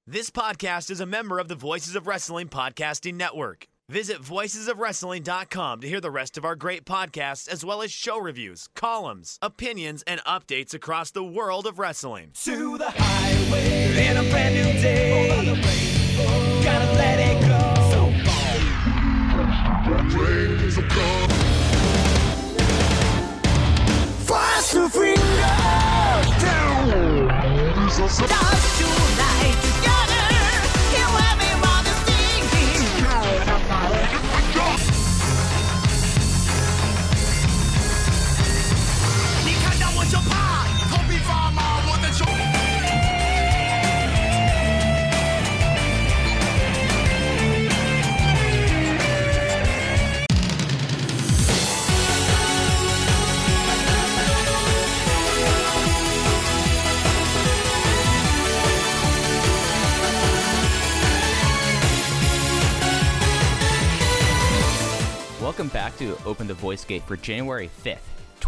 This podcast is a member of the Voices of Wrestling Podcasting Network. Visit voicesofwrestling.com to hear the rest of our great podcasts, as well as show reviews, columns, opinions, and updates across the world of wrestling. To the highway in a brand new day. Over the rainbow, gotta let it go. So fast to finger down. Dance tonight together. Here everyone is singing. 你看到我就怕，头皮发麻，我的手。 Welcome back to Open the Voice Gate for January 5th,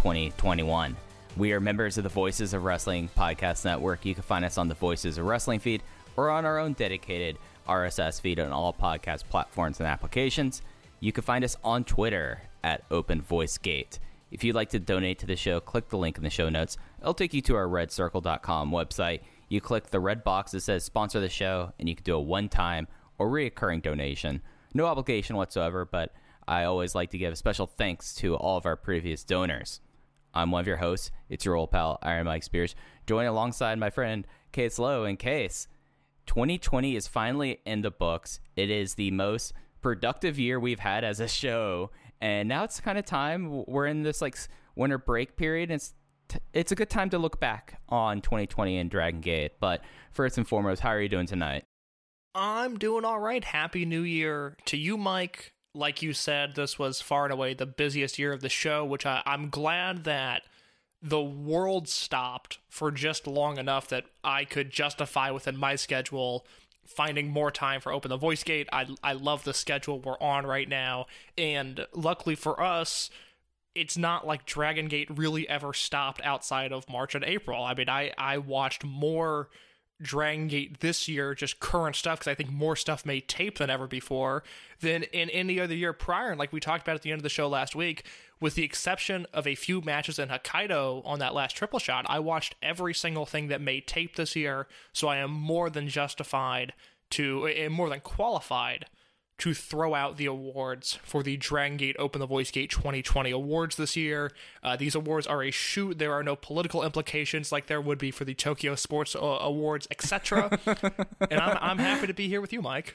2021. We are members of the Voices of Wrestling Podcast Network. You can find us on the Voices of Wrestling feed or on our own dedicated RSS feed on all podcast platforms and applications. You can find us on Twitter at Open Voice Gate. If you'd like to donate to the show, click the link in the show notes. It'll take you to our redcircle.com website. You click the red box that says sponsor the show, and you can do a one-time or recurring donation. No obligation whatsoever, but I always like to give special thanks to all of our previous donors. I'm one of your hosts. It's your old pal, Iron Mike Spears, joined alongside my friend, Case Lowe. And Case, 2020 is finally in the books. It is the most productive year we've had as a show. And now it's kind of time. We're in this winter break period. And it's a good time to look back on 2020 and Dragon Gate. But first and foremost, how are you doing tonight? I'm doing all right. Happy New Year to you, Mike. Like you said, this was far and away the busiest year of the show, which I'm glad that the world stopped for just long enough that I could justify within my schedule finding more time for Open the Voice Gate. I love the schedule we're on right now, and luckily for us, it's not like Dragon Gate really ever stopped outside of March and April. I mean, I watched more Dragon Gate this year, just current stuff, because I think more stuff made tape than ever before than in any other year prior. And like we talked about at the end of the show last week, with the exception of a few matches in Hokkaido on that last triple shot, I watched every single thing that made tape this year. So I am more than justified and more than qualified to throw out the awards for the Dragon Gate Open the Voice Gate 2020 awards this year. These awards are a shoot. There are no political implications like there would be for the Tokyo Sports Awards, etc. And I'm happy to be here with you, Mike.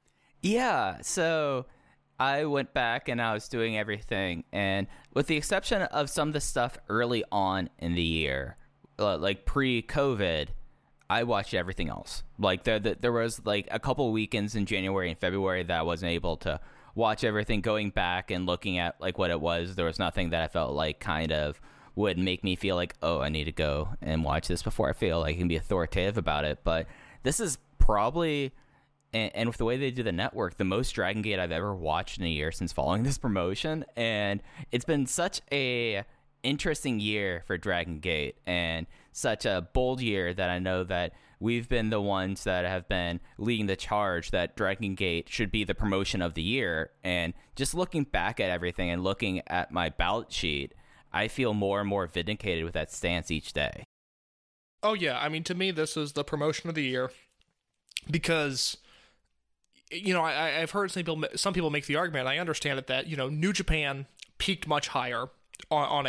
Yeah, so I went back and I was doing everything, and with the exception of some of the stuff early on in the year, like pre-COVID, I watched everything else. Like there was like a couple weekends in January and February that I wasn't able to watch everything. Going back and looking at like what it was, there was nothing that I felt like kind of would make me feel like, oh, I need to go and watch this before I feel like I can be authoritative about it. But this is probably, and with the way they do the network, the most Dragon Gate I've ever watched in a year since following this promotion. And it's been such a interesting year for Dragon Gate, and such a bold year that I know that we've been the ones that have been leading the charge that Dragon Gate should be the promotion of the year. And just looking back at everything and looking at my ballot sheet, I feel more and more vindicated with that stance each day. Oh yeah, I mean, to me, this is the promotion of the year because, you know, I've heard some people make the argument, I understand it, that, you know, New Japan peaked much higher on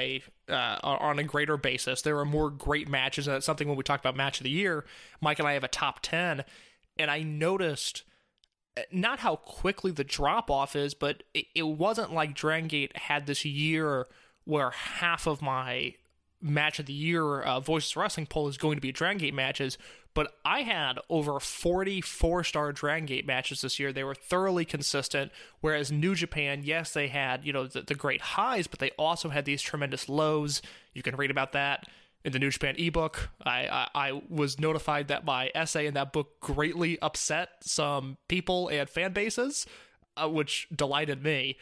a greater basis. There are more great matches, and that's something when we talk about match of the year, Mike and I have a top 10, and I noticed not how quickly the drop off is, but it wasn't like Dragon Gate had this year where half of my match of the year Voices of Wrestling poll is going to be Dragon Gate matches, but I had over 40 4-star Dragon Gate matches this year. They were thoroughly consistent, whereas New Japan, yes, they had, you know, the great highs, but they also had these tremendous lows. You can read about that in the New Japan ebook. I was notified that my essay in that book greatly upset some people and fan bases. which delighted me.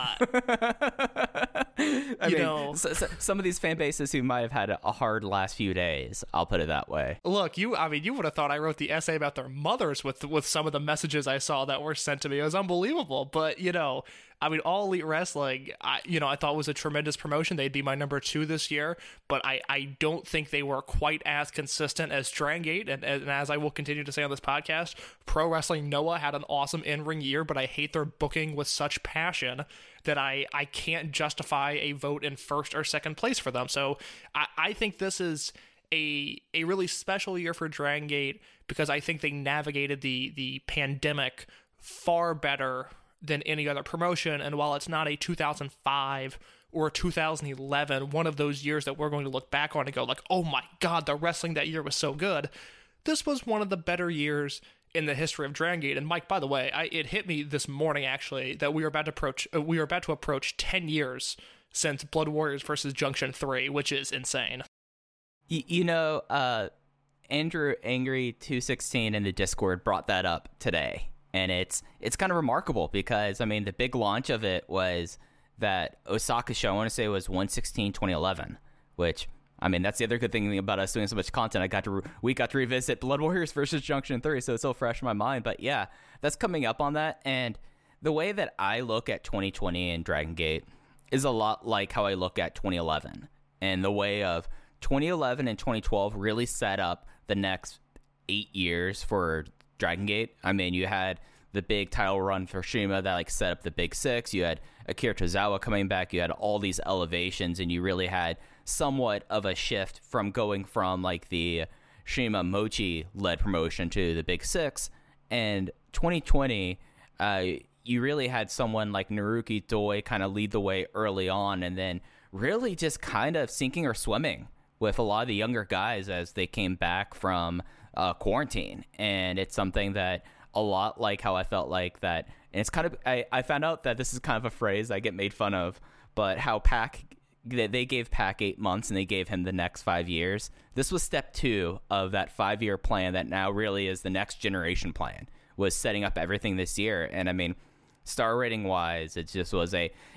Some of these fan bases who might have had a hard last few days, I'll put it that way. Look, you would have thought I wrote the essay about their mothers with some of the messages I saw that were sent to me. It was unbelievable. But, All Elite Wrestling, I thought was a tremendous promotion. They'd be my number 2 this year, but I don't think they were quite as consistent as Dragon Gate. And as I will continue to say on this podcast, Pro Wrestling Noah had an awesome in-ring year, but I hate their booking with such passion that I can't justify a vote in first or second place for them. So I think this is a really special year for Dragon Gate because I think they navigated the pandemic far better than any other promotion. And while it's not a 2005 or 2011, one of those years that we're going to look back on and go like, oh my God, the wrestling that year was so good, this was one of the better years in the history of Dragon Gate. And Mike, by the way, it hit me this morning actually that we are about to approach 10 years since Blood Warriors versus Junction 3, which is insane. Andrew Angry 216 in the Discord brought that up today. And it's kind of remarkable because, the big launch of it was that Osaka show, I want to say it was 1/16/2011, which, that's the other good thing about us doing so much content. We got to revisit Blood Warriors versus Junction 3, so it's so fresh in my mind. But yeah, that's coming up on that. And the way that I look at 2020 and Dragon Gate is a lot like how I look at 2011. And the way of 2011 and 2012 really set up the next 8 years for Dragon Gate. You had the big title run for Shima that set up the Big Six. You had Akira Tozawa coming back. You had all these elevations, and you really had somewhat of a shift from going from the Shima Mochi led promotion to the Big Six. And 2020, you really had someone like Naruki Doi kind of lead the way early on, and then really just kind of sinking or swimming with a lot of the younger guys as they came back from quarantine. And it's something that a lot like how I felt like that. And it's kind of, I found out that this is kind of a phrase I get made fun of, but how they gave Pac 8 months and they gave him the next 5 years. This was step 2 of that 5-year plan that now really is the next generation plan, was setting up everything this year. And star rating wise, it just was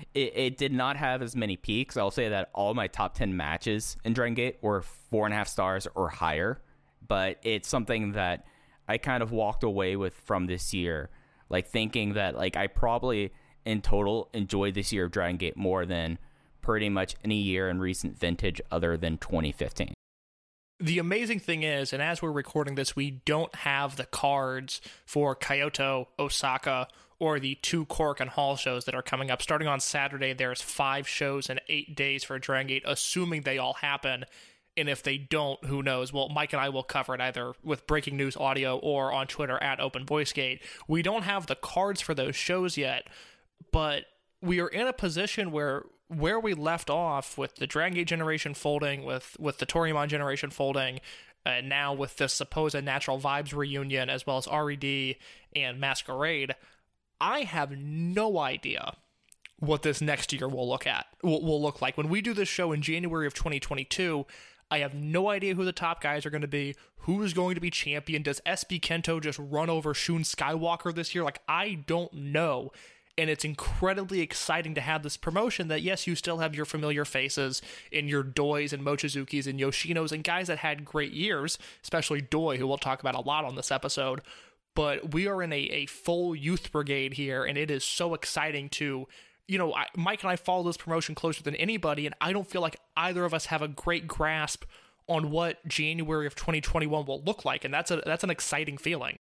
it did not have as many peaks. I'll say that all my top 10 matches in Dragon Gate were 4.5 stars or higher. But it's something that I kind of walked away with from this year, thinking that I probably in total enjoyed this year of Dragon Gate more than pretty much any year in recent vintage other than 2015. The amazing thing is, and as we're recording this, we don't have the cards for Kyoto, Osaka, or the 2 Korakuen Hall shows that are coming up. Starting on Saturday, there's 5 shows in 8 days for Dragon Gate, assuming they all happen. And if they don't, who knows? Well, Mike and I will cover it either with breaking news audio or on Twitter at OpenVoiceGate. We don't have the cards for those shows yet, but we are in a position where we left off with the Dragon Gate generation folding, with the Toryumon generation folding, and now with the supposed Natural Vibes reunion, as well as RED and Masquerade. I have no idea what this next year will look like. When we do this show in January of 2022, I have no idea who the top guys are going to be, who is going to be champion. Does SB Kento just run over Shun Skywalker this year? I don't know. And it's incredibly exciting to have this promotion that, yes, you still have your familiar faces in your Dois and Mochizukis and Yoshinos and guys that had great years, especially Doi, who we'll talk about a lot on this episode. But we are in a full youth brigade here, and it is so exciting to... Mike and I follow this promotion closer than anybody, and I don't feel like either of us have a great grasp on what January of 2021 will look like, and that's an exciting feeling.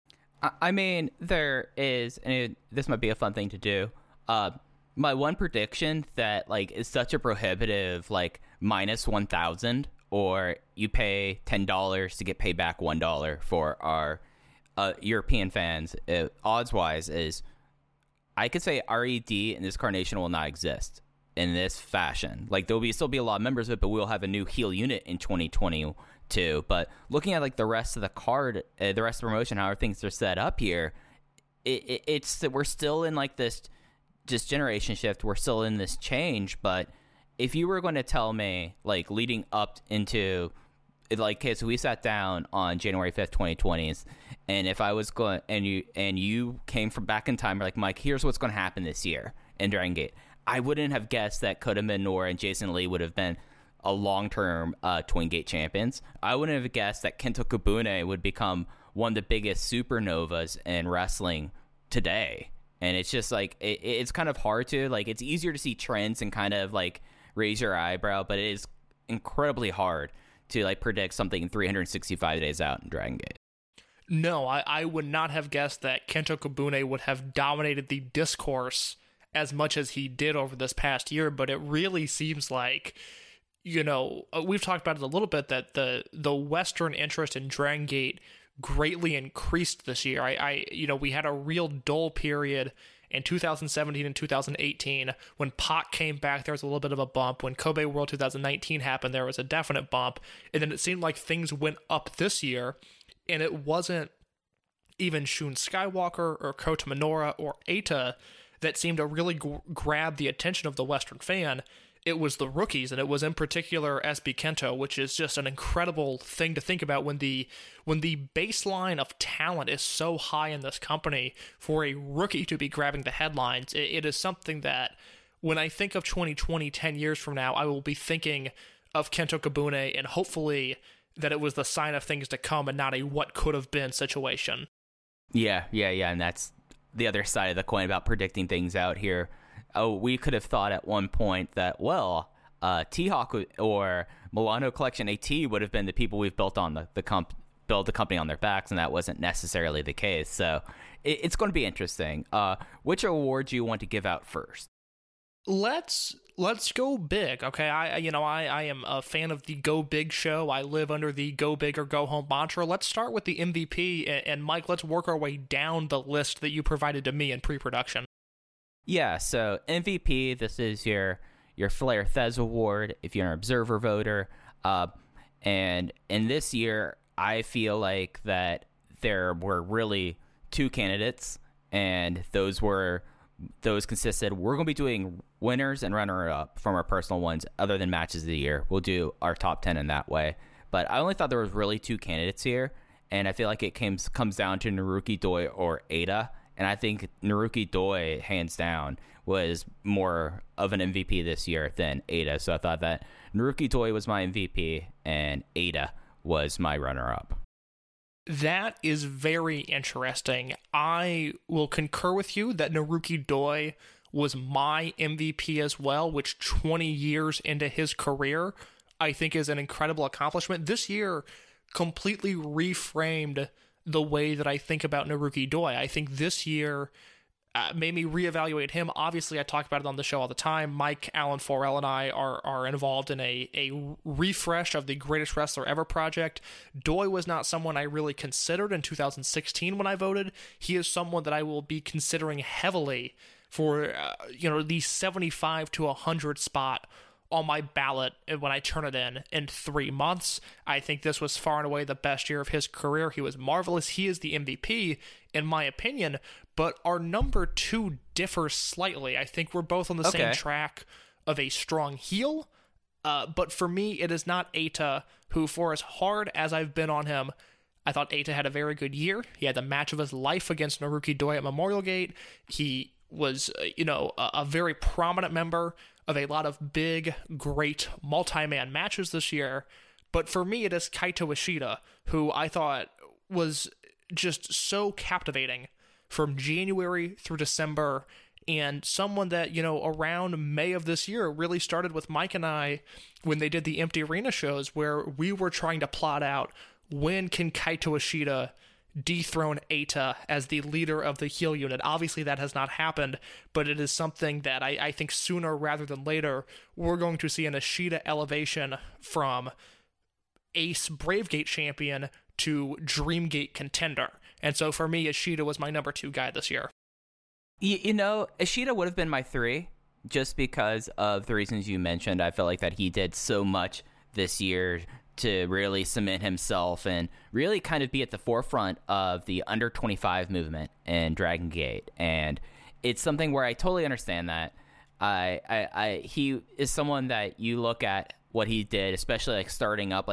There is, and this might be a fun thing to do. My one prediction that is such a prohibitive minus 1,000, or you pay $10 to get paid back $1 for our European fans, odds wise, is I could say RED in this carnation will not exist in this fashion. There will still be a lot of members of it, but we'll have a new heel unit in 2022. But looking at the rest of the card, the rest of the promotion, how things are set up here, it's we're still in this just generation shift. We're still in this change. But if you were going to tell me leading up into okay, so we sat down on January 5th, 2020, and if I was going, and you came from back in time, like, Mike, here's what's going to happen this year in Dragon Gate, I wouldn't have guessed that Kota Minoura and Jason Lee would have been a long-term Twin Gate champions. I wouldn't have guessed that Kento Kabune would become one of the biggest supernovas in wrestling today. And it's just like, it's kind of hard to, like, it's easier to see trends and kind of like raise your eyebrow, but it is incredibly hard to like predict something 365 days out in Dragon Gate. No, I would not have guessed that Kento Kabune would have dominated the discourse as much as he did over this past year, but it really seems like, you know, we've talked about it a little bit, that the Western interest in Dragon Gate greatly increased this year. We had a real dull period in 2017 and 2018. When Pac came back, there was a little bit of a bump. When Kobe World 2019 happened, there was a definite bump. And then it seemed like things went up this year, and it wasn't even Shun Skywalker or Kota Minoura or Eita that seemed to really grab the attention of the Western fan. It was the rookies, and it was in particular SB Kento, which is just an incredible thing to think about when the baseline of talent is so high in this company. For a rookie to be grabbing the headlines, it is something that when I think of 2020, 10 years from now, I will be thinking of Kento Kabune, and hopefully that it was the sign of things to come and not a what could have been situation. Yeah, and that's the other side of the coin about predicting things out here. Oh, we could have thought at one point that, well, T-Hawk or Milano Collection AT would have been the people we've built on build the company on their backs, and that wasn't necessarily the case. So it's going to be interesting. Which award do you want to give out first? Let's go big, okay? I am a fan of the Go Big show. I live under the Go Big or Go Home mantra. Let's start with the MVP, and Mike, let's work our way down the list that you provided to me in pre-production. Yeah, so MVP, this is your Flair Thez Award if you're an observer voter. And in this year, I feel like that there were really two candidates, and those consisted, we're going to be doing winners and runner-up from our personal ones other than matches of the year. We'll do our top 10 in that way. But I only thought there was really two candidates here, and I feel like it comes down to Naruki Doi or Eita. And I think Naruki Doi, hands down, was more of an MVP this year than Eita. So I thought that Naruki Doi was my MVP and Eita was my runner-up. That is very interesting. I will concur with you that Naruki Doi was my MVP as well, which 20 years into his career, I think is an incredible accomplishment. This year completely reframed the way that I think about Naruki Doi. I think this year made me reevaluate him. Obviously, I talk about it on the show all the time. Mike, Alan Forel, and I are involved in a refresh of the Greatest Wrestler Ever project. Doi was not someone I really considered in 2016 when I voted. He is someone that I will be considering heavily for the 75 to 100 spot on my ballot when I turn it in 3 months. I think this was far and away the best year of his career. He was marvelous. He is the MVP, in my opinion, but our number two differs slightly. I think we're both on the same track of a strong heel, but for me, it is not Eita, who, for as hard as I've been on him, I thought Eita had a very good year. He had the match of his life against Naruki Doi at Memorial Gate. He was, a very prominent member of a lot of big, great multi-man matches this year. But for me, it is Kaito Ishida, who I thought was just so captivating from January through December, and someone that, around May of this year really started with Mike and I when they did the Empty Arena shows, where we were trying to plot out when can Kaito Ishida dethrone Eita as the leader of the heel unit. Obviously, that has not happened, but it is something that I think sooner rather than later, we're going to see an Ishida elevation from Ace Bravegate champion to Dreamgate contender. And so for me, Ishida was my number two guy this year. Ishida would have been my three, just because of the reasons you mentioned. I felt like that he did so much this year to really cement himself and really kind of be at the forefront of the under 25 movement in Dragon Gate. And it's something where I totally understand that. He is someone that you look at what he did, especially like starting up, like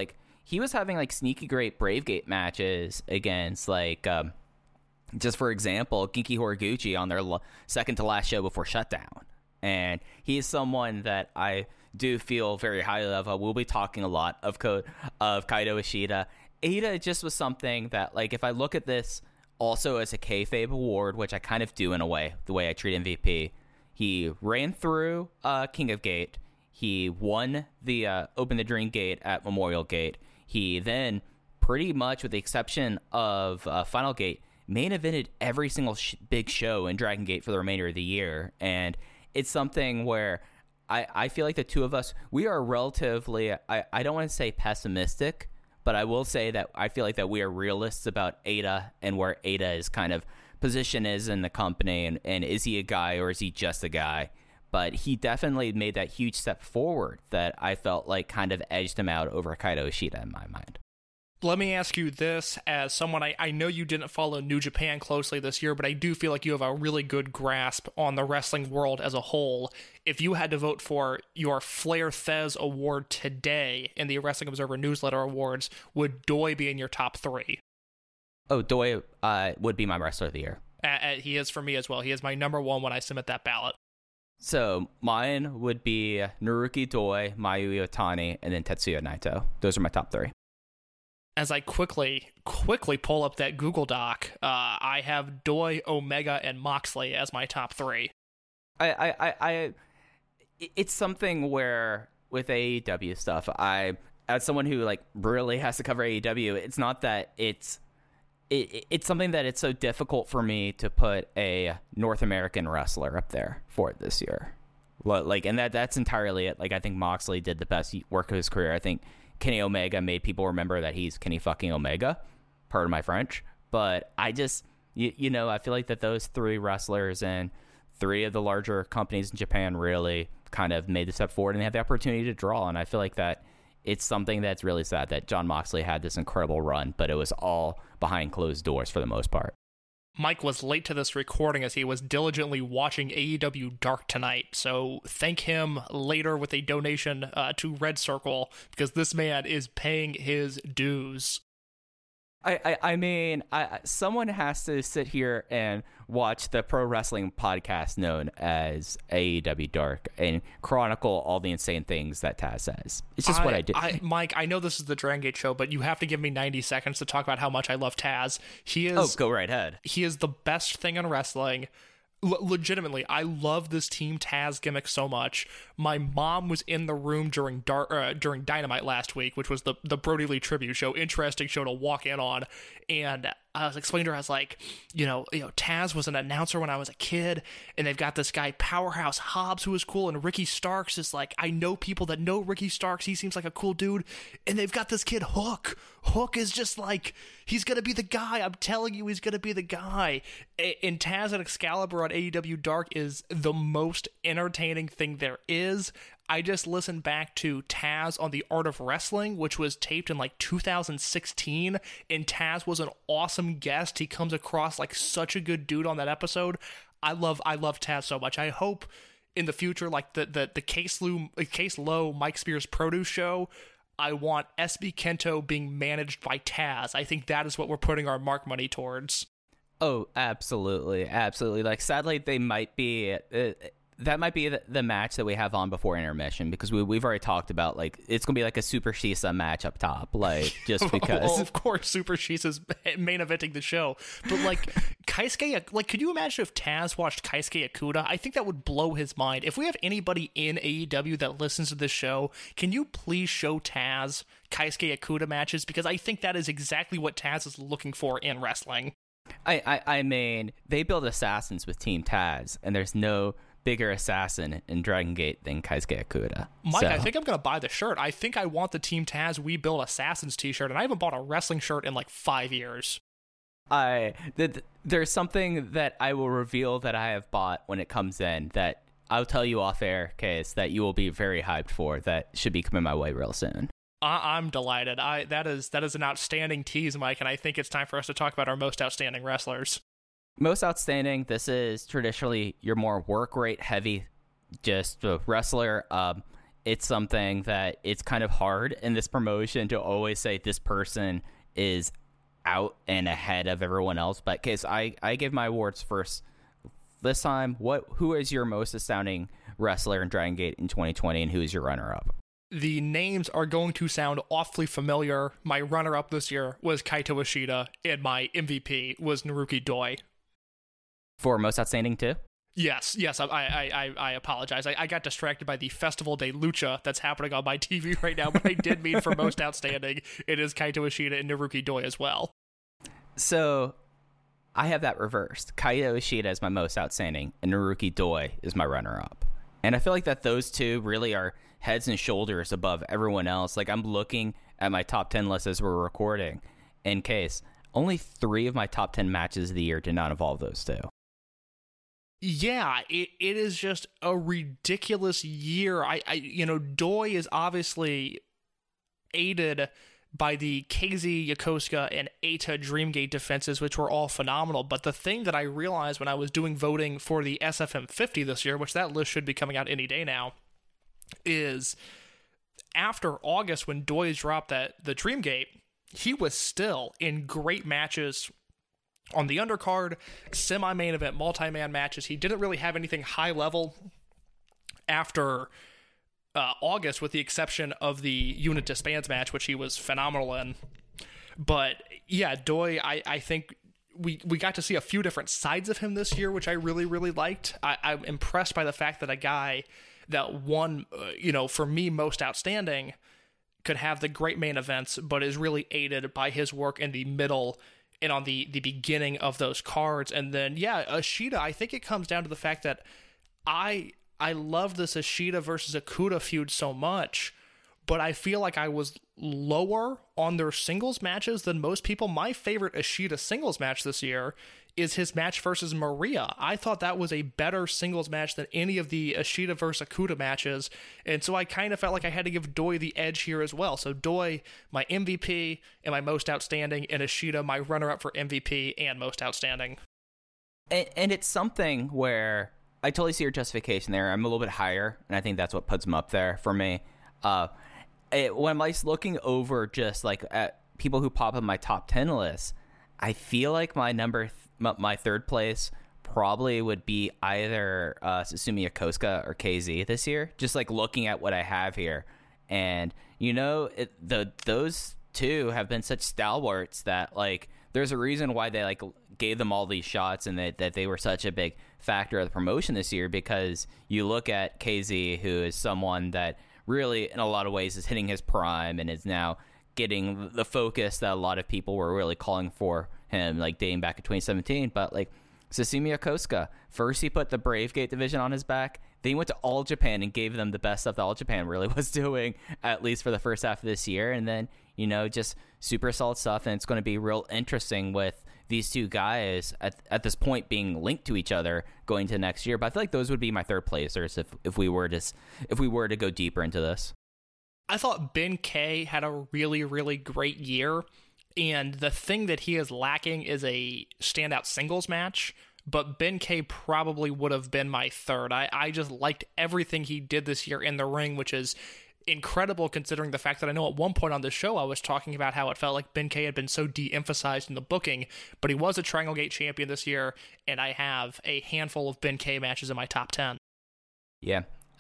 he was having like sneaky great Bravegate matches against like just for example, Genki Horiguchi on their second to last show before Shutdown. And he's someone that I do feel very highly of. We'll be talking a lot of Kaito Ishida. Eita just was something that, like, if I look at this also as a kayfabe award, which I kind of do in a way, the way I treat MVP, he ran through King of Gate. He won the Open the Dream Gate at Memorial Gate. He then, pretty much with the exception of Final Gate, main evented every single big show in Dragon Gate for the remainder of the year. And it's something where I feel like the two of us, we are relatively, I don't want to say pessimistic, but I will say that I feel like that we are realists about Eita and where Eita's kind of position is in the company, and is he a guy or is he just a guy? But he definitely made that huge step forward that I felt like kind of edged him out over Kaito Ishida in my mind. Let me ask you this, as someone, I know you didn't follow New Japan closely this year, but I do feel like you have a really good grasp on the wrestling world as a whole. If you had to vote for your Flair Thez award today in the Wrestling Observer Newsletter Awards, would Doi be in your top 3? Oh, Doi would be my Wrestler of the Year. He is for me as well. He is my number 1 when I submit that ballot. So mine would be Naruki Doi, Mayu Iwatani, and then Tetsuya Naito. Those are my top 3. As I quickly pull up that Google Doc, I have Doi, Omega, and Moxley as my top 3. It's something where with AEW stuff, as someone who like really has to cover AEW, it's not that it's something that it's so difficult for me to put a North American wrestler up there for it this year. Like, and that's entirely it. Like, I think Moxley did the best work of his career. I think Kenny Omega made people remember that he's Kenny fucking Omega, pardon my French. But I just, you know, I feel like that those 3 wrestlers and 3 of the larger companies in Japan really kind of made the step forward and they had the opportunity to draw. And I feel like that it's something that's really sad that Jon Moxley had this incredible run, but it was all behind closed doors for the most part. Mike was late to this recording as he was diligently watching AEW Dark tonight, so thank him later with a donation to Red Circle, because this man is paying his dues. I mean, someone has to sit here and watch the pro wrestling podcast known as AEW Dark and chronicle all the insane things that Taz says. It's just what I do. Mike, I know this is the Dragon Gate show, but you have to give me 90 seconds to talk about how much I love Taz. Go right ahead. He is the best thing in wrestling. Legitimately, I love this Team Taz gimmick so much. My mom was in the room during Dynamite last week, which was the Brody Lee tribute show. Interesting show to walk in on. And I was explaining to her, I was like, you know, Taz was an announcer when I was a kid, and they've got this guy Powerhouse Hobbs who is cool, and Ricky Starks is like, I know people that know Ricky Starks. He seems like a cool dude, and they've got this kid Hook. Hook is just like, he's gonna be the guy. I'm telling you, he's gonna be the guy. And Taz at Excalibur on AEW Dark is the most entertaining thing there is. I just listened back to Taz on The Art of Wrestling, which was taped in like 2016, and Taz was an awesome guest. He comes across like such a good dude on that episode. I love Taz so much. I hope in the future, like the Case Low Mike Spears Produce show, I want SB Kento being managed by Taz. I think that is what we're putting our mark money towards. Oh, absolutely. Like, sadly, they might be... that might be the match that we have on before intermission, because we've already talked about, like, it's going to be like a Super Shisa match up top, like, just because. Well, of course, Super Shisa's main eventing the show. But, like, Keisuke, like, could you imagine if Taz watched Keisuke Ikuda? I think that would blow his mind. If we have anybody in AEW that listens to this show, can you please show Taz Keisuke Ikuda matches? Because I think that is exactly what Taz is looking for in wrestling. I mean, they build assassins with Team Taz, and there's no bigger assassin in Dragon Gate than Keisuke Ikuda. Mike, so I think I'm going to buy the shirt. I think I want the Team Taz We Build Assassins t-shirt, and I haven't bought a wrestling shirt in like 5 years. There's something that I will reveal that I have bought when it comes in that I'll tell you off air, Case, that you will be very hyped for, that should be coming my way real soon. I'm delighted. That is an outstanding tease, Mike, and I think it's time for us to talk about our most outstanding wrestlers. Most outstanding, this is traditionally your more work rate heavy, just a wrestler. it's something that it's kind of hard in this promotion to always say this person is out and ahead of everyone else. But case I give my awards first this time. Who is your most astounding wrestler in Dragon Gate in 2020, and who is your runner-up? The names are going to sound awfully familiar. My runner-up this year was Kaito Ishida, and my MVP was Naruki Doi. For most outstanding too? Yes, I apologize. I got distracted by the Festival de Lucha that's happening on my TV right now, but I did mean for most outstanding, it is Kaito Ishida and Naruki Doi as well. So, I have that reversed. Kaito Ishida is my most outstanding, and Naruki Doi is my runner-up. And I feel like that those two really are heads and shoulders above everyone else. Like, I'm looking at my top 10 list as we're recording. In case, only 3 of my top 10 matches of the year did not involve those two. Yeah, it is just a ridiculous year. Doi is obviously aided by the KZ, Yokosuka, and Eita Dreamgate defenses, which were all phenomenal. But the thing that I realized when I was doing voting for the SFM 50 this year, which that list should be coming out any day now, is after August when Doi dropped the Dreamgate, he was still in great matches on the undercard, semi-main event, multi-man matches. He didn't really have anything high level after August, with the exception of the Unit Disbands match, which he was phenomenal in. But yeah, Doi, I think we got to see a few different sides of him this year, which I really, really liked. I'm impressed by the fact that a guy that won, for me, most outstanding, could have the great main events, but is really aided by his work in the middle and on the beginning of those cards. And then, yeah, Ishida, I think it comes down to the fact that I love this Ishida versus Okuda feud so much, but I feel like I was lower on their singles matches than most people. My favorite Ishida singles match this year is his match versus Maria. I thought that was a better singles match than any of the Ishida versus Okuda matches, and so I kind of felt like I had to give Doi the edge here as well. So Doi, my MVP and my most outstanding, and Ishida, my runner-up for MVP and most outstanding. And it's something where I totally see your justification there. I'm a little bit higher, and I think that's what puts him up there for me. When I'm like looking over just like at people who pop in my top 10 list, I feel like my third place probably would be either Susumu Yokosuka or KZ this year. Just like looking at what I have here, and those two have been such stalwarts that like there's a reason why they like gave them all these shots, and that they were such a big factor of the promotion this year. Because you look at KZ, who is someone that really in a lot of ways is hitting his prime and is now getting the focus that a lot of people were really calling for him, like dating back to 2017. But like Susumu Yokosuka, first he put the Brave Gate division on his back, then he went to All Japan and gave them the best stuff that All Japan really was doing, at least for the first half of this year. And then, just super solid stuff. And it's going to be real interesting with these two guys at this point being linked to each other going to next year. But I feel like those would be my third placers if we were to go deeper into this. I thought Ben K had a really, really great year, and the thing that he is lacking is a standout singles match, but Ben K probably would have been my third. I just liked everything he did this year in the ring, which is incredible considering the fact that I know at one point on this show I was talking about how it felt like Ben K had been so de-emphasized in the booking, but he was a Triangle Gate champion this year, and I have a handful of Ben K matches in my top 10. Yeah.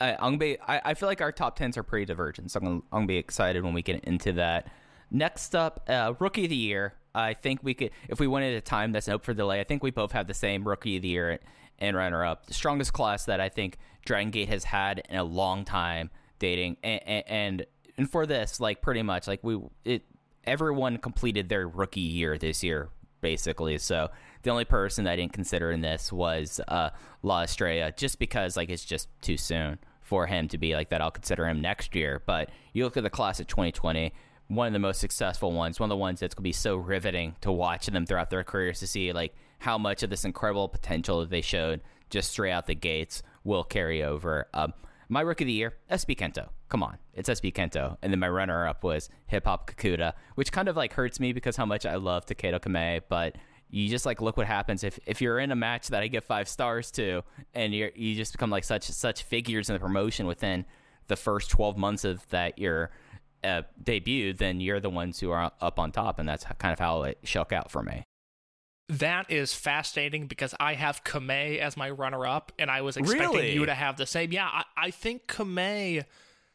I feel like our top 10s are pretty divergent, so I'm going to be excited when we get into that. Next up, Rookie of the Year. I think we could, if we went at a time that's open for delay, I think we both have the same Rookie of the Year and runner-up. The strongest class that I think Dragon Gate has had in a long time dating. And for this, like pretty much, like everyone completed their rookie year this year, basically. So the only person that I didn't consider in this was La Estrella, just because like it's just too soon for him to be like that. I'll consider him next year. But you look at the class of 2020, one of the most successful ones, one of the ones that's going to be so riveting to watch them throughout their careers, to see like how much of this incredible potential that they showed just straight out the gates will carry over. My Rookie of the Year, SB Kento. Come on, it's SB Kento. And then my runner-up was Hip Hop Kakuta, which kind of like hurts me because how much I love Takedo Kamei, but you just like look what happens if you're in a match that I give 5 stars to, and you just become like such figures in the promotion within the first 12 months of that year debut, then you're the ones who are up on top, and that's kind of how it shook out for me. That is fascinating because I have Kamei as my runner-up, and I was expecting you to have the same. Yeah, I think Kamei.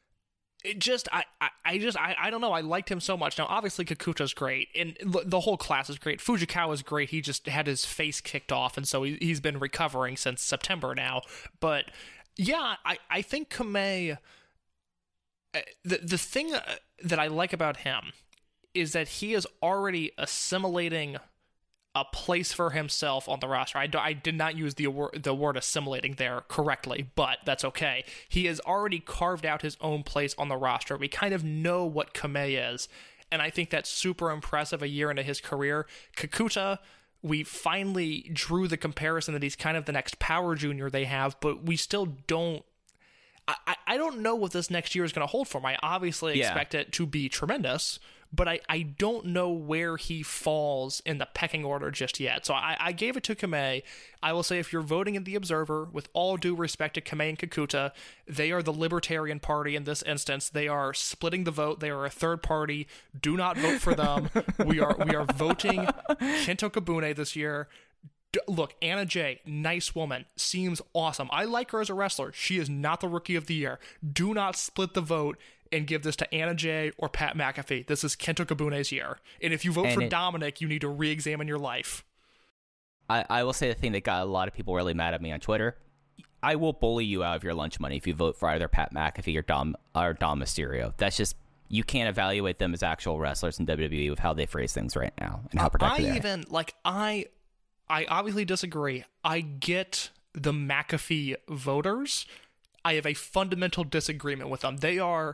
I don't know. I liked him so much. Now, obviously, Kakuta's great, and the whole class is great. Fujikawa's great. He just had his face kicked off, and so he's been recovering since September now. But yeah, I think Kamei. The thing that I like about him is that he is already assimilating a place for himself on the roster. I did not use the word assimilating there correctly, but that's okay. He has already carved out his own place on the roster. We kind of know what Kamei is, and I think that's super impressive a year into his career. Kakuta, we finally drew the comparison that he's kind of the next power junior they have, but we still don't. I don't know what this next year is going to hold for him. I obviously expect it to be tremendous, but I don't know where he falls in the pecking order just yet. So I gave it to Kamei. I will say, if you're voting in the Observer, with all due respect to Kamei and Kakuta, they are the Libertarian Party in this instance. They are splitting the vote. They are a third party. Do not vote for them. We are voting Kento Kabune this year. Look, Anna Jay, nice woman, seems awesome. I like her as a wrestler. She is not the Rookie of the Year. Do not split the vote and give this to Anna Jay or Pat McAfee. This is Kento Kabune's year. And if you vote for Dominic, you need to re-examine your life. I will say the thing that got a lot of people really mad at me on Twitter. I will bully you out of your lunch money if you vote for either Pat McAfee or Dom Mysterio. That's just... You can't evaluate them as actual wrestlers in WWE with how they phrase things right now and how protected they are. I obviously disagree. I get the McAfee voters. I have a fundamental disagreement with them. They are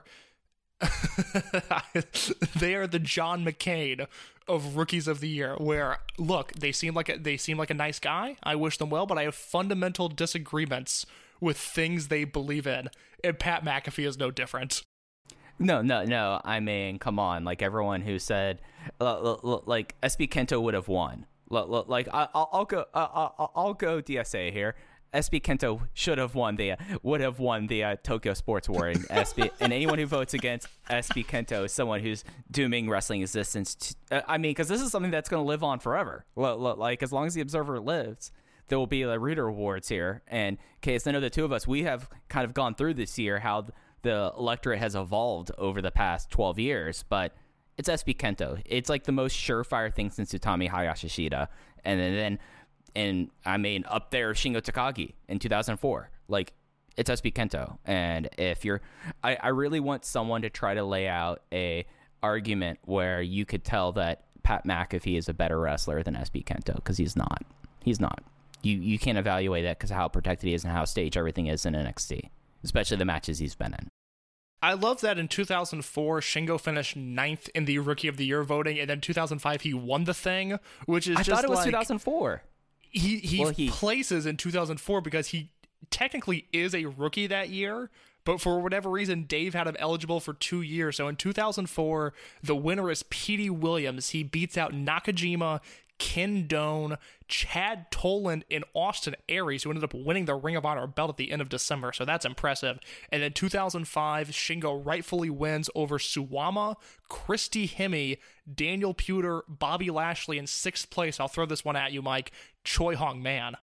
the John McCain of Rookies of the Year, where, look, they seem like a nice guy. I wish them well, but I have fundamental disagreements with things they believe in, and Pat McAfee is no different. No. I mean, come on. Like, everyone who said, like, SB Kento would have won. Like, I'll go DSA here. SB Kento would have won the Tokyo Sports War, and and anyone who votes against SB Kento is someone who's dooming wrestling existence. I mean, because this is something that's going to live on forever. Like, as long as the Observer lives, there will be Reader Awards here. And Case, I know the two of us, we have kind of gone through this year how the electorate has evolved over the past 12 years, but it's SB Kento. It's like the most surefire thing since Utami Hayashishita. And I mean, up there, Shingo Takagi in 2004. Like, it's SB Kento. And if you're... I really want someone to try to lay out a argument where you could tell that Pat McAfee is a better wrestler than SB Kento, because he's not. He's not. You can't evaluate that because of how protected he is and how staged everything is in NXT, especially the matches he's been in. I love that in 2004, Shingo finished 9th in the Rookie of the Year voting, and then 2005 he won the thing, which is I thought it was 2004. He places in 2004 because he technically is a rookie that year, but for whatever reason, Dave had him eligible for 2 years. So in 2004, the winner is Petey Williams. He beats out Nakajima, Ken Doane, Chad Toland, and Austin Aries, who ended up winning the Ring of Honor belt at the end of December, so that's impressive. And then 2005, Shingo rightfully wins over Suwama, Christy Hemme, Daniel Puder, Bobby Lashley in 6th place. I'll throw this one at you, Mike. Choi Hong Man.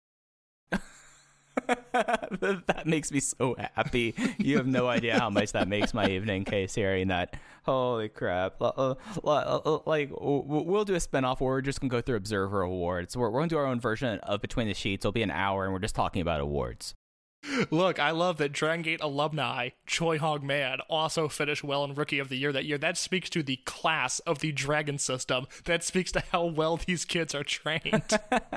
That makes me so happy. You have no idea how much that makes my evening, Case, hearing that. Holy crap. Like, we'll do a spinoff where we're just going to go through Observer Awards. We're going to do our own version of Between the Sheets. It'll be an hour, and we're just talking about awards. Look, I love that Dragon Gate alumni Choi Hong Man also finished well in Rookie of the Year that year. That speaks to the class of the Dragon system. That speaks to how well these kids are trained.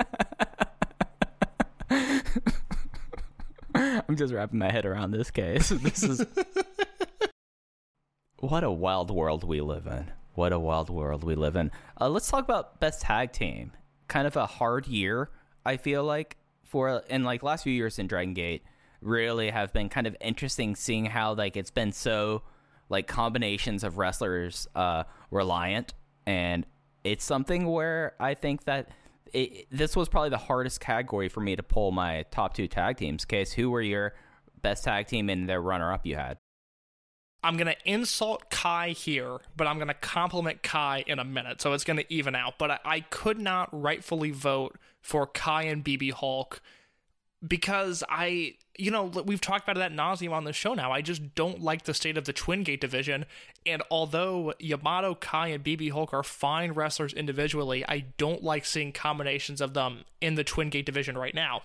I'm just wrapping my head around this case. This is... What a wild world we live in. What a wild world we live in. Let's talk about Best Tag Team. Kind of a hard year, I feel like, and like last few years in Dragon Gate really have been kind of interesting, seeing how like it's been so like combinations of wrestlers reliant, and it's something where I think that this was probably the hardest category for me to pull my top 2 tag teams. Case, who were your best tag team and their runner-up you had? I'm going to insult Kai here, but I'm going to compliment Kai in a minute, so it's going to even out. But I could not rightfully vote for Kai and BB Hulk because we've talked about it ad nauseum on the show now. I just don't like the state of the Twin Gate division. And although Yamato, Kai, and BB Hulk are fine wrestlers individually, I don't like seeing combinations of them in the Twin Gate division right now.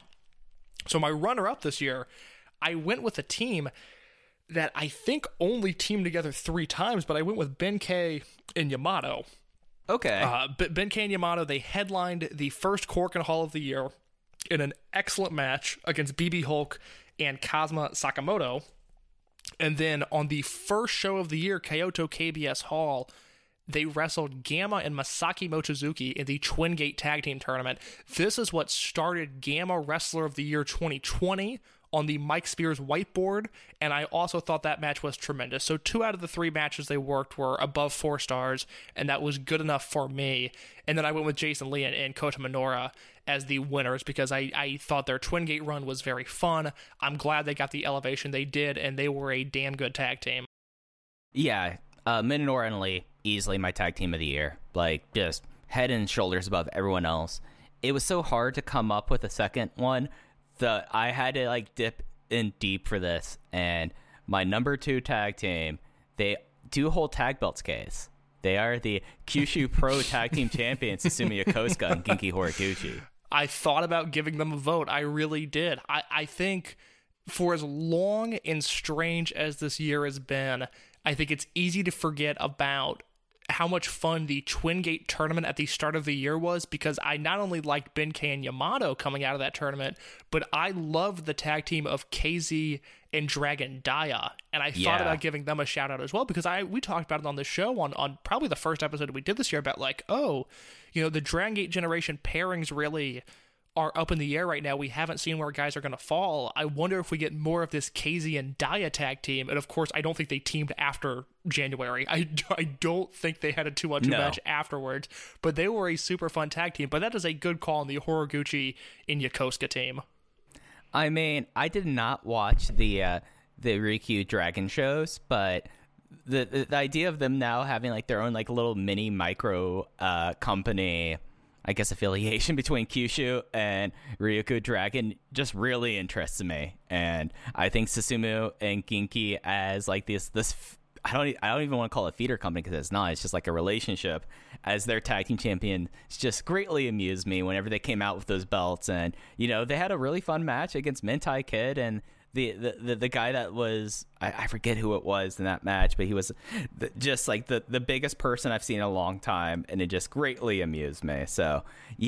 So my runner-up this year, I went with a team that I think only teamed together 3 times, but I went with Ben-K and Yamato. Okay. Ben-K and Yamato, they headlined the first Korakuen Hall of the year in an excellent match against BB Hulk and Kazuma Sakamoto. And then on the first show of the year, Kyoto KBS Hall, they wrestled Gamma and Masaki Mochizuki in the Twin Gate Tag Team Tournament. This is what started Gamma Wrestler of the Year 2020 on the Mike Spears whiteboard, and I also thought that match was tremendous. So 2 out of the 3 matches they worked were above 4 stars, and that was good enough for me. And then I went with Jason Lee and Kota Minoura as the winners because I thought their Twin Gate run was very fun. I'm glad they got the elevation they did, and they were a damn good tag team. Yeah, Minoura and Lee, easily my tag team of the year. Like, just head and shoulders above everyone else. It was so hard to come up with a second one. I had to like dip in deep for this, and my number 2 tag team, they do hold tag belts, case. They are the Kyushu Pro Tag Team Champions, Susumu Yokosuka and Genki Horiguchi. I thought about giving them a vote. I really did. I think for as long and strange as this year has been, I think it's easy to forget about how much fun the Twin Gate tournament at the start of the year was, because I not only liked Ben-K and Yamato coming out of that tournament, but I loved the tag team of KZ and Dragon Dia, and I thought about giving them a shout out as well, because we talked about it on the show on probably the first episode we did this year about like, the Dragon Gate generation pairings really are up in the air right now. We haven't seen where guys are going to fall. I wonder if we get more of this KZ and Dia tag team. And of course, I don't think they teamed after January. I don't think they had a 2-on-2 match afterwards, but they were a super fun tag team. But that is a good call on the Horiguchi and Yokosuka team. I mean, I did not watch the Rikyu Dragon shows, but the idea of them now having like their own like little mini micro company, I guess, affiliation between Kyushu and Ryukyu Dragon just really interests me. And I think Susumu and Genki as like this I don't even want to call it a feeder company, because it's not. It's just like a relationship as their tag team champion. It's just greatly amused me whenever they came out with those belts. And, they had a really fun match against Mentai Kid, and the guy that was, I forget who it was in that match, but he was just like the biggest person I've seen in a long time, and it just greatly amused me. So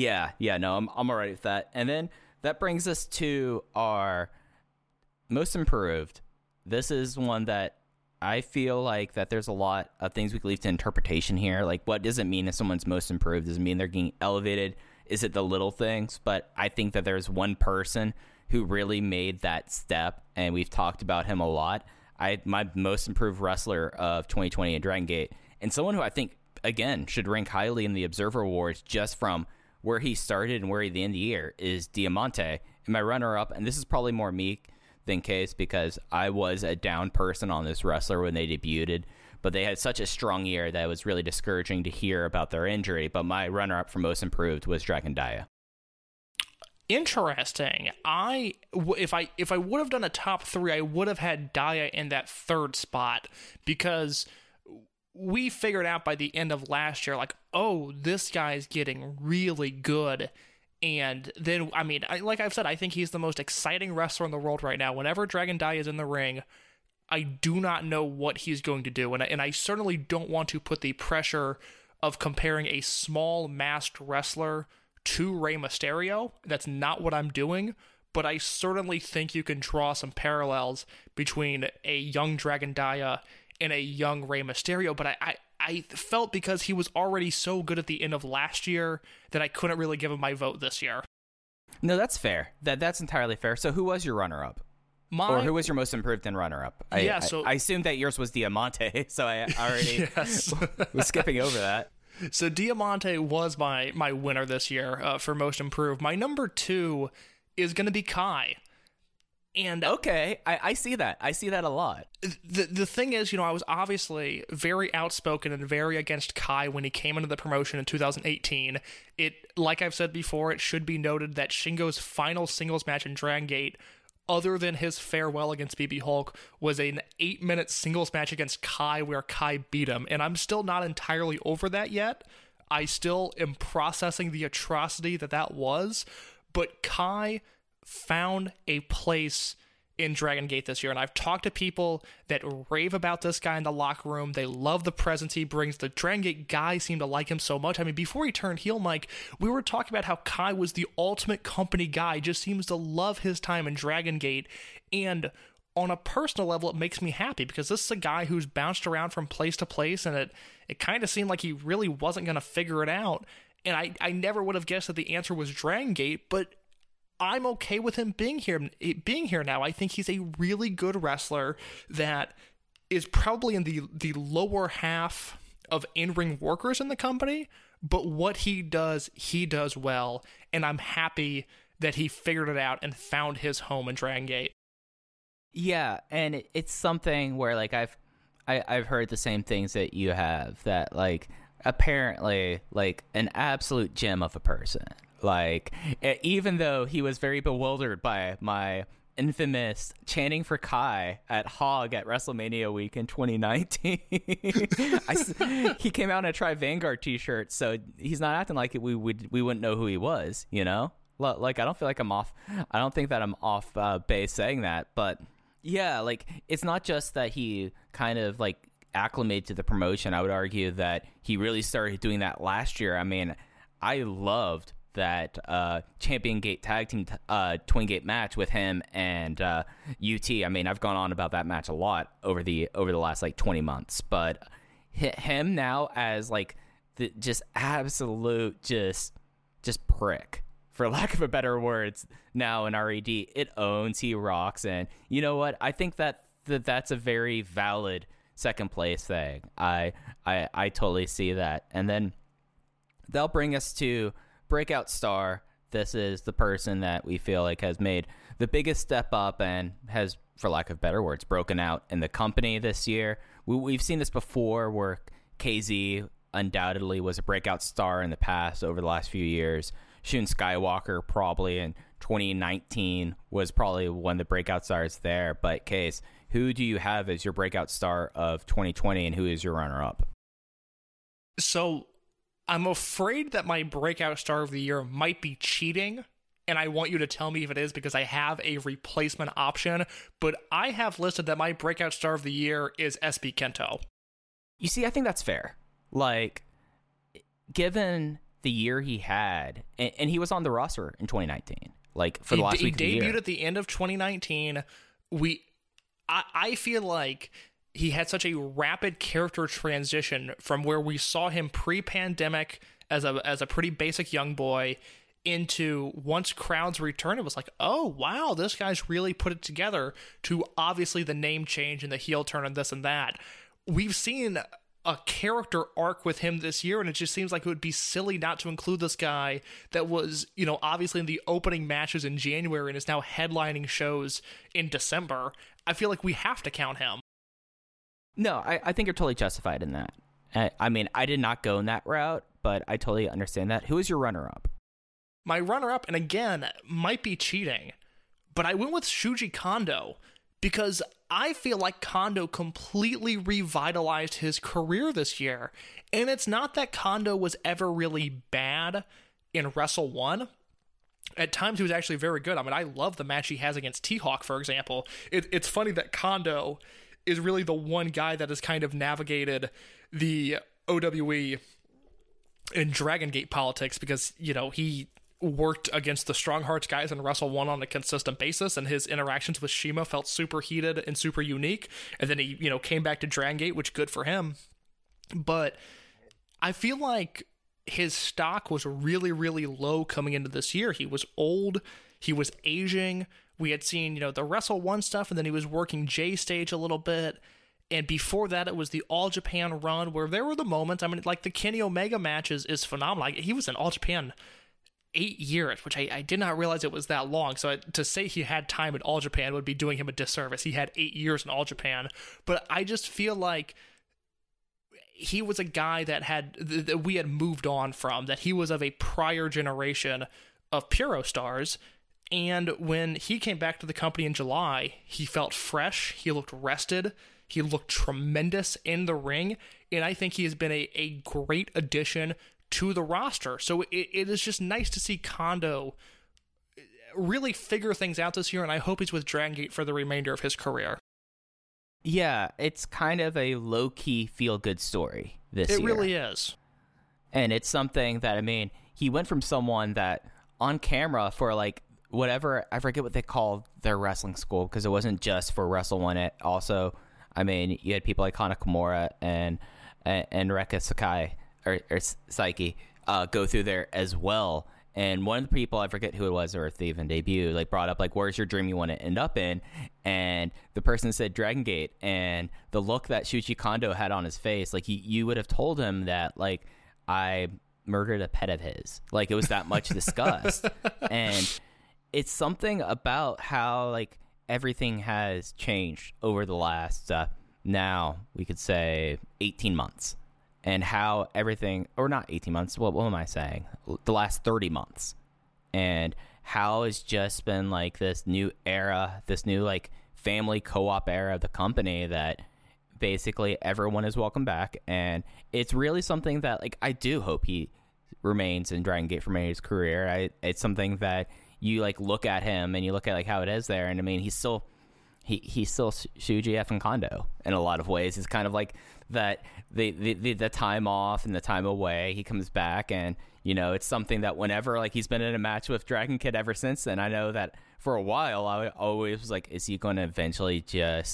I'm all right with that. And then that brings us to our most improved. This is one that I feel like that there's a lot of things we could leave to interpretation here. Like, what does it mean if someone's most improved? Does it mean they're getting elevated? Is it the little things? But I think that there's one person who really made that step, and we've talked about him a lot. My most improved wrestler of 2020 in Dragon Gate, and someone who I think, again, should rank highly in the Observer Awards just from where he started and where he at the end of the year, is Diamante. And my runner-up, and this is probably more me than Case, because I was a down person on this wrestler when they debuted, but they had such a strong year that it was really discouraging to hear about their injury. But my runner-up for most improved was Dragon Dia. Interesting. If I would have done a top 3, I would have had Dia in that 3rd spot, because we figured out by the end of last year, like, this guy's getting really good. And then, I mean, like I've said, I think he's the most exciting wrestler in the world right now. Whenever Dragon Dia is in the ring, I do not know what he's going to do. And I certainly don't want to put the pressure of comparing a small masked wrestler to Rey Mysterio. That's not what I'm doing. But I certainly think you can draw some parallels between a young Dragon Dia and a young Rey Mysterio. But I felt because he was already so good at the end of last year that I couldn't really give him my vote this year. No, that's fair. That's entirely fair. So who was your runner-up? Or who was your most improved and runner-up? I assumed that yours was Diamante, so I already was skipping over that. So Diamante was my winner this year for most improved. My number 2 is going to be Kai. And okay, I see that. I see that a lot. The thing is, I was obviously very outspoken and very against Kai when he came into the promotion in 2018. Like I've said before, it should be noted that Shingo's final singles match in Dragon Gate, other than his farewell against BB Hulk, was an 8-minute singles match against Kai where Kai beat him. And I'm still not entirely over that yet. I still am processing the atrocity that was. But Kai found a place in Dragon Gate this year, and I've talked to people that rave about this guy in the locker room. They love the presence he brings. The Dragon Gate guys seem to like him so much. I mean, before he turned heel, Mike, we were talking about how Kai was the ultimate company guy. He just seems to love his time in Dragon Gate, and on a personal level, it makes me happy because this is a guy who's bounced around from place to place, and it kind of seemed like he really wasn't going to figure it out. And I never would have guessed that the answer was Dragon Gate, but I'm okay with him being here now. I think he's a really good wrestler that is probably in the lower half of in-ring workers in the company, but what he does well, and I'm happy that he figured it out and found his home in Dragon Gate. Yeah, and it's something where like I've heard the same things that you have, that like apparently like an absolute gem of a person. Like, even though he was very bewildered by my infamous chanting for Kai at Hog at WrestleMania week in 2019, he came out in a Try Vanguard t-shirt, so he's not acting like we wouldn't know who he was, Like, I don't feel like I don't think that I'm off base saying that, but yeah, like, it's not just that he kind of like acclimated to the promotion. I would argue that he really started doing that last year. I mean, I loved that Champion Gate tag team Twin Gate match with him and UT. I mean, I've gone on about that match a lot over the last like 20 months, but him now as like the just absolute just prick, for lack of a better words, now in RED. It owns, he rocks, and you know what? I think that's a very valid second place thing. I totally see that. And then they'll bring us to Breakout Star. This is the person that we feel like has made the biggest step up and has, for lack of better words, broken out in the company this year. We've seen this before where KZ undoubtedly was a breakout star in the past over the last few years. Shun Skywalker probably in 2019 was probably one of the breakout stars there. But Case, who do you have as your breakout star of 2020 and who is your runner-up? So I'm afraid that my breakout star of the year might be cheating, and I want you to tell me if it is because I have a replacement option, but I have listed that my breakout star of the year is SB Kento. You see, I think that's fair. Like, given the year he had, and he was on the roster in 2019, like for the last week of the year. He debuted at the end of 2019. I feel like he had such a rapid character transition from where we saw him pre-pandemic as a pretty basic young boy into, once crowds returned, it was like, oh, wow, this guy's really put it together, to obviously the name change and the heel turn and this and that. We've seen a character arc with him this year, and it just seems like it would be silly not to include this guy that was, obviously in the opening matches in January and is now headlining shows in December. I feel like we have to count him. No, I think you're totally justified in that. I mean, I did not go in that route, but I totally understand that. Who is your runner-up? My runner-up, and again, might be cheating, but I went with Shuji Kondo because I feel like Kondo completely revitalized his career this year. And it's not that Kondo was ever really bad in Wrestle 1. At times, he was actually very good. I mean, I love the match he has against T-Hawk, for example. It's funny that Kondo is really the one guy that has kind of navigated the OWE and Dragon Gate politics because, he worked against the Strong Hearts guys in Wrestle 1 on a consistent basis, and his interactions with CIMA felt super heated and super unique. And then he, came back to Dragon Gate, which good for him. But I feel like his stock was really, really low coming into this year. He was old. He was aging. We had seen, the Wrestle 1 stuff, and then he was working J-Stage a little bit. And before that, it was the All Japan run where there were the moments. I mean, like the Kenny Omega match is phenomenal. He was in All Japan 8 years, which I did not realize it was that long. So to say he had time at All Japan would be doing him a disservice. He had 8 years in All Japan. But I just feel like he was a guy that we had moved on from, that he was of a prior generation of Puro stars. And when he came back to the company in July, he felt fresh, he looked rested, he looked tremendous in the ring, and I think he has been a great addition to the roster. So it is just nice to see Kondo really figure things out this year, and I hope he's with Dragon Gate for the remainder of his career. Yeah, it's kind of a low-key feel-good story this year. It really is. And it's something that, I mean, he went from someone that on camera for like whatever, I forget what they call their wrestling school, because it wasn't just for Wrestle One. It also, I mean, you had people like Hana Kimura and Reka Sakai or Saiki go through there as well. And one of the people, I forget who it was, or if they even debuted, like brought up like, where's your dream you want to end up in? And the person said Dragon Gate, and the look that Shuji Kondo had on his face, like you would have told him that like I murdered a pet of his. Like it was that much disgust. And it's something about how like everything has changed over the last now we could say 18 months. And how everything, or not 18 months, what am I saying? The last 30 months. And how it's just been like this new era, this new like family co-op era of the company that basically everyone is welcome back. And it's really something that like I do hope he remains in Dragon Gate for his career. It's something that you like look at him and you look at like how it is there. And I mean, he's still Shuji F and Kondo in a lot of ways. It's kind of like that the time off and the time away, he comes back, and you know it's something that whenever like he's been in a match with Dragon Kid ever since then. I know that for a while I always was like, is he going to eventually just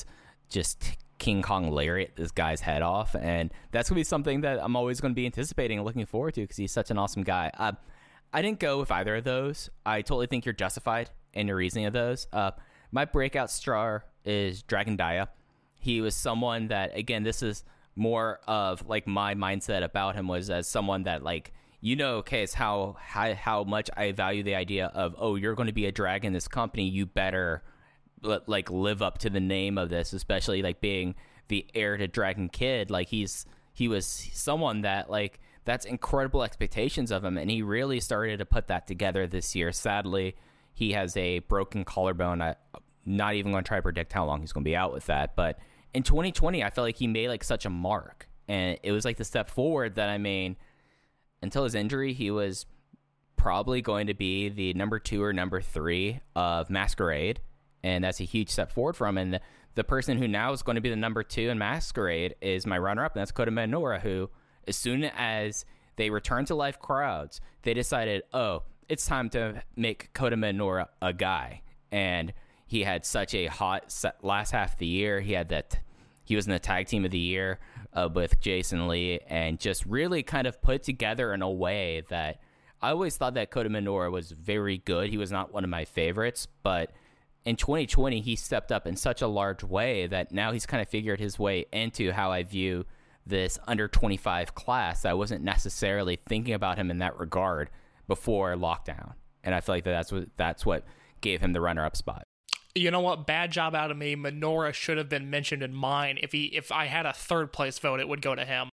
King Kong lariat this guy's head off? And that's gonna be something that I'm always going to be anticipating and looking forward to, because he's such an awesome guy. I didn't go with either of those. I totally think you're justified in your reasoning of those. My breakout star is Dragon Dia. He was someone that, again, this is more of like my mindset about him was as someone that like, you know, okay, it's how much I value the idea of, oh, you're going to be a dragon in this company. You better like live up to the name of this, especially like being the heir to Dragon Kid. Like he was someone that like, that's incredible expectations of him. And he really started to put that together this year. Sadly, he has a broken collarbone. I'm not even going to try to predict how long he's going to be out with that. But in 2020, I felt like he made like such a mark. And it was like the step forward that, I mean, until his injury, he was probably going to be the number 2 or number 3 of Masquerade. And that's a huge step forward for him. And the person who now is going to be the number 2 in Masquerade is my runner-up, and that's Kota Minoura, who, as soon as they returned to live crowds, they decided, oh, it's time to make Kota Minoura a guy. And he had such a hot last half of the year. He was in the tag team of the year with Jason Lee, and just really kind of put together in a way that I always thought that Kota Minoura was very good. He was not one of my favorites, but in 2020, he stepped up in such a large way that now he's kind of figured his way into how I view this under 25 class. I wasn't necessarily thinking about him in that regard before lockdown. And I feel like that's what gave him the runner-up spot. You know what? Bad job out of me. Minoura should have been mentioned in mine. If I had a third place vote, it would go to him.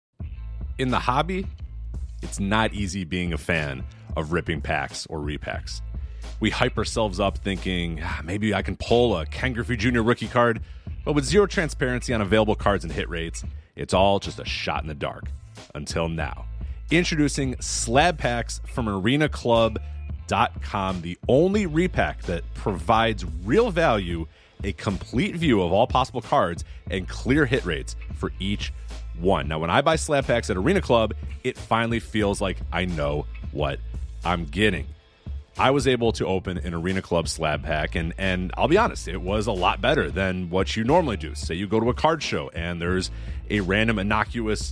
In the hobby, it's not easy being a fan of ripping packs or repacks. We hype ourselves up thinking, maybe I can pull a Ken Griffey Jr. rookie card, but with zero transparency on available cards and hit rates, it's all just a shot in the dark. Until now. Introducing Slab Packs from ArenaClub.com, the only repack that provides real value, a complete view of all possible cards, and clear hit rates for each one. Now, when I buy Slab Packs at Arena Club, it finally feels like I know what I'm getting. I was able to open an Arena Club slab pack, and I'll be honest, it was a lot better than what you normally do. Say you go to a card show, and there's a random innocuous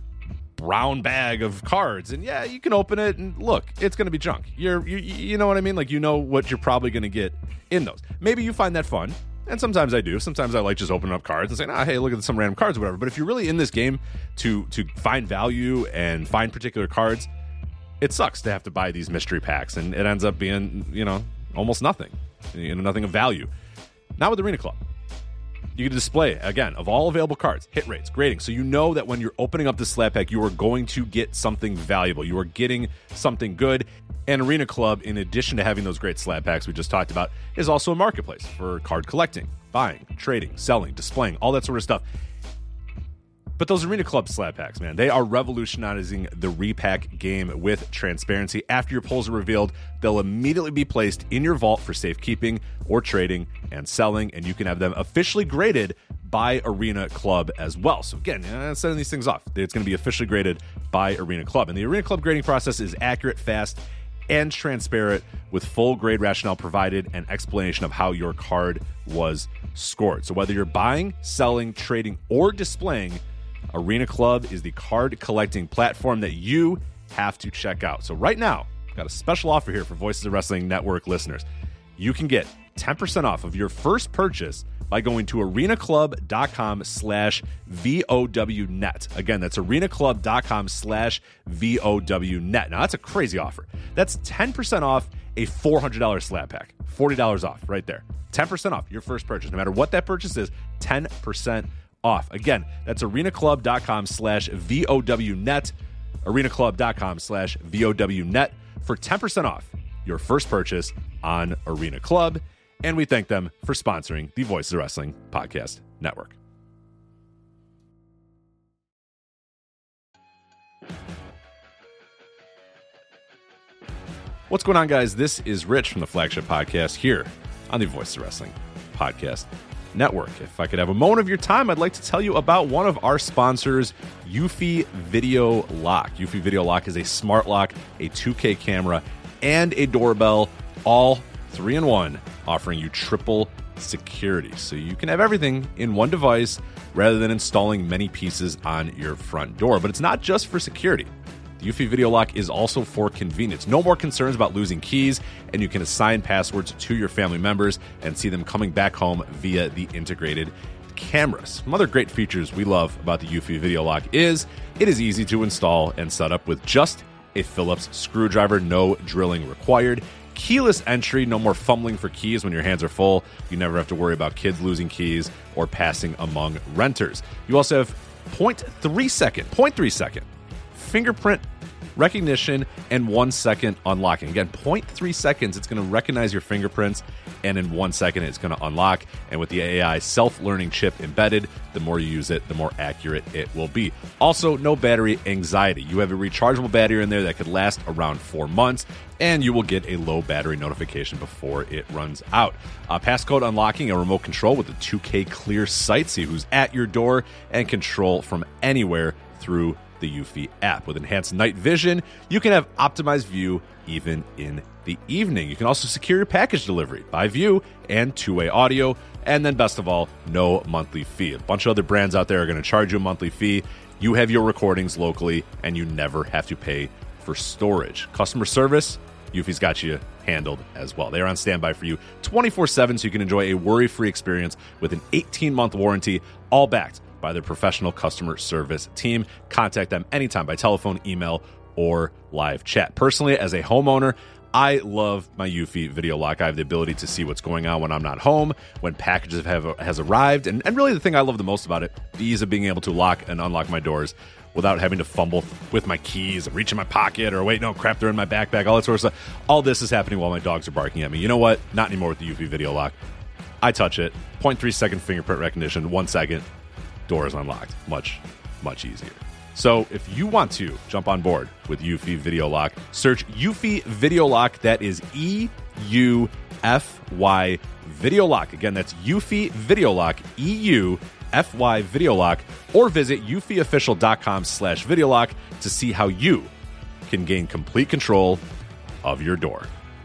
brown bag of cards, and yeah, you can open it, and look, it's going to be junk. You know what I mean? Like, you know what you're probably going to get in those. Maybe you find that fun, and sometimes I do. Sometimes I like just opening up cards and saying, hey, look at some random cards or whatever. But if you're really in this game to find value and find particular cards, it sucks to have to buy these mystery packs, and it ends up being, almost nothing, nothing of value. Not with Arena Club. You get a display, again, of all available cards, hit rates, grading, so you know that when you're opening up the slab pack, you are going to get something valuable. You are getting something good. And Arena Club, in addition to having those great slab packs we just talked about, is also a marketplace for card collecting, buying, trading, selling, displaying, all that sort of stuff. But those Arena Club slab packs, man, they are revolutionizing the repack game with transparency. After your pulls are revealed, they'll immediately be placed in your vault for safekeeping or trading and selling, and you can have them officially graded by Arena Club as well. So again, sending these things off, it's going to be officially graded by Arena Club. And the Arena Club grading process is accurate, fast, and transparent, with full grade rationale provided and explanation of how your card was scored. So whether you're buying, selling, trading, or displaying, Arena Club is the card collecting platform that you have to check out. So right now, I've got a special offer here for Voices of Wrestling Network listeners. You can get 10% off of your first purchase by going to arenaclub.com/VOWnet. Again, that's arenaclub.com/VOWnet. Now, that's a crazy offer. That's 10% off a $400 slab pack. $40 off right there. 10% off your first purchase. No matter what that purchase is, 10% off. Again, that's arenaclub.com/VOWnet. arenaclub.com/VOWnet for 10% off your first purchase on Arena Club. And we thank them for sponsoring the Voices of Wrestling Podcast Network. What's going on, guys? This is Rich from the Flagship Podcast here on the Voices of Wrestling Podcast Network. If I could have a moment of your time, I'd like to tell you about one of our sponsors, Eufy Video Lock. Eufy Video Lock is a smart lock, a 2K camera, and a doorbell, all 3-in-1, offering you triple security. So you can have everything in one device rather than installing many pieces on your front door. But it's not just for security. The Eufy Video Lock is also for convenience. No more concerns about losing keys, and you can assign passwords to your family members and see them coming back home via the integrated cameras. Some other great features we love about the Eufy Video Lock is it is easy to install and set up with just a Phillips screwdriver, no drilling required. Keyless entry, no more fumbling for keys when your hands are full. You never have to worry about kids losing keys or passing among renters. You also have 0.3 second fingerprint recognition and 1 second unlocking. Again, 0.3 seconds, it's going to recognize your fingerprints, and in 1 second, it's going to unlock. And with the AI self-learning chip embedded, the more you use it, the more accurate it will be. Also, no battery anxiety. You have a rechargeable battery in there that could last around 4 months, and you will get a low battery notification before it runs out. Passcode unlocking, a remote control with a 2K clear sight, see who's at your door, and control from anywhere through the Eufy app. With enhanced night vision, you can have optimized view even in the evening. You can also secure your package delivery by view and two-way audio. And then best of all, no monthly fee. A bunch of other brands out there are going to charge you a monthly fee. You have your recordings locally, and you never have to pay for storage. Customer service, Eufy's got you handled as well. They are on standby for you 24/7, so you can enjoy a worry-free experience with an 18-month warranty, all backed by their professional customer service team. Contact them anytime by telephone, email, or live chat. Personally, as a homeowner, I love my Eufy Video Lock. I have the ability to see what's going on when I'm not home, when packages has arrived, and really the thing I love the most about it, the ease of being able to lock and unlock my doors without having to fumble with my keys and reach in my pocket or wait, no, crap, they're in my backpack, all that sort of stuff. All this is happening while my dogs are barking at me. You know what? Not anymore with the Eufy Video Lock. I touch it, 0.3 second fingerprint recognition, 1 second, door is unlocked. Much, much easier. So if you want to jump on board with Eufy Video Lock, search Eufy Video Lock. That is EUFY Video Lock. Again, that's Eufy Video Lock, EUFY Video Lock, or visit eufyofficial.com/Video Lock to see how you can gain complete control of your door.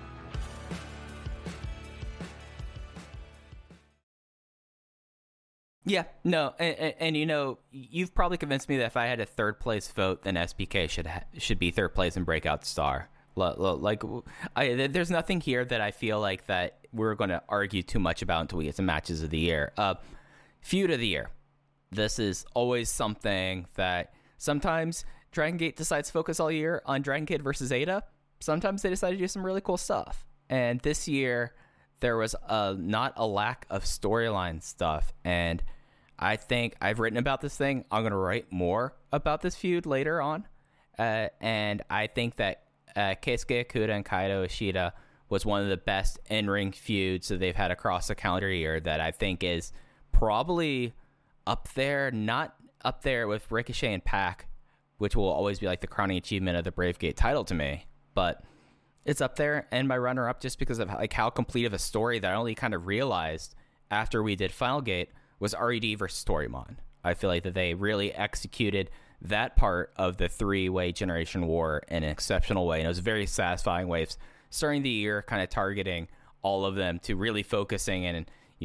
Yeah, no, and you know, you've probably convinced me that if I had a third place vote, then SBK should be third place and Breakout Star. Like, there's nothing here that I feel like that we're going to argue too much about until we get to matches of the year. Feud of the year. This is always something that sometimes Dragon Gate decides to focus all year on Dragon Kid versus Ada, sometimes they decide to do some really cool stuff. And this year, there was not a lack of storyline stuff. And I think I've written about this thing. I'm going to write more about this feud later on. And I think that Keisuke Okuda and Kaito Ishida was one of the best in-ring feuds that they've had across the calendar year that I think is probably up there, not up there with Ricochet and Pac, which will always be like the crowning achievement of the Brave Gate title to me. But it's up there, and my runner-up just because of like how complete of a story that I only kind of realized after we did Final Gate was RED versus Toryumon. I feel like that they really executed that part of the three-way Generation War in an exceptional way, and it was a very satisfying way of starting the year, kind of targeting all of them to really focusing in,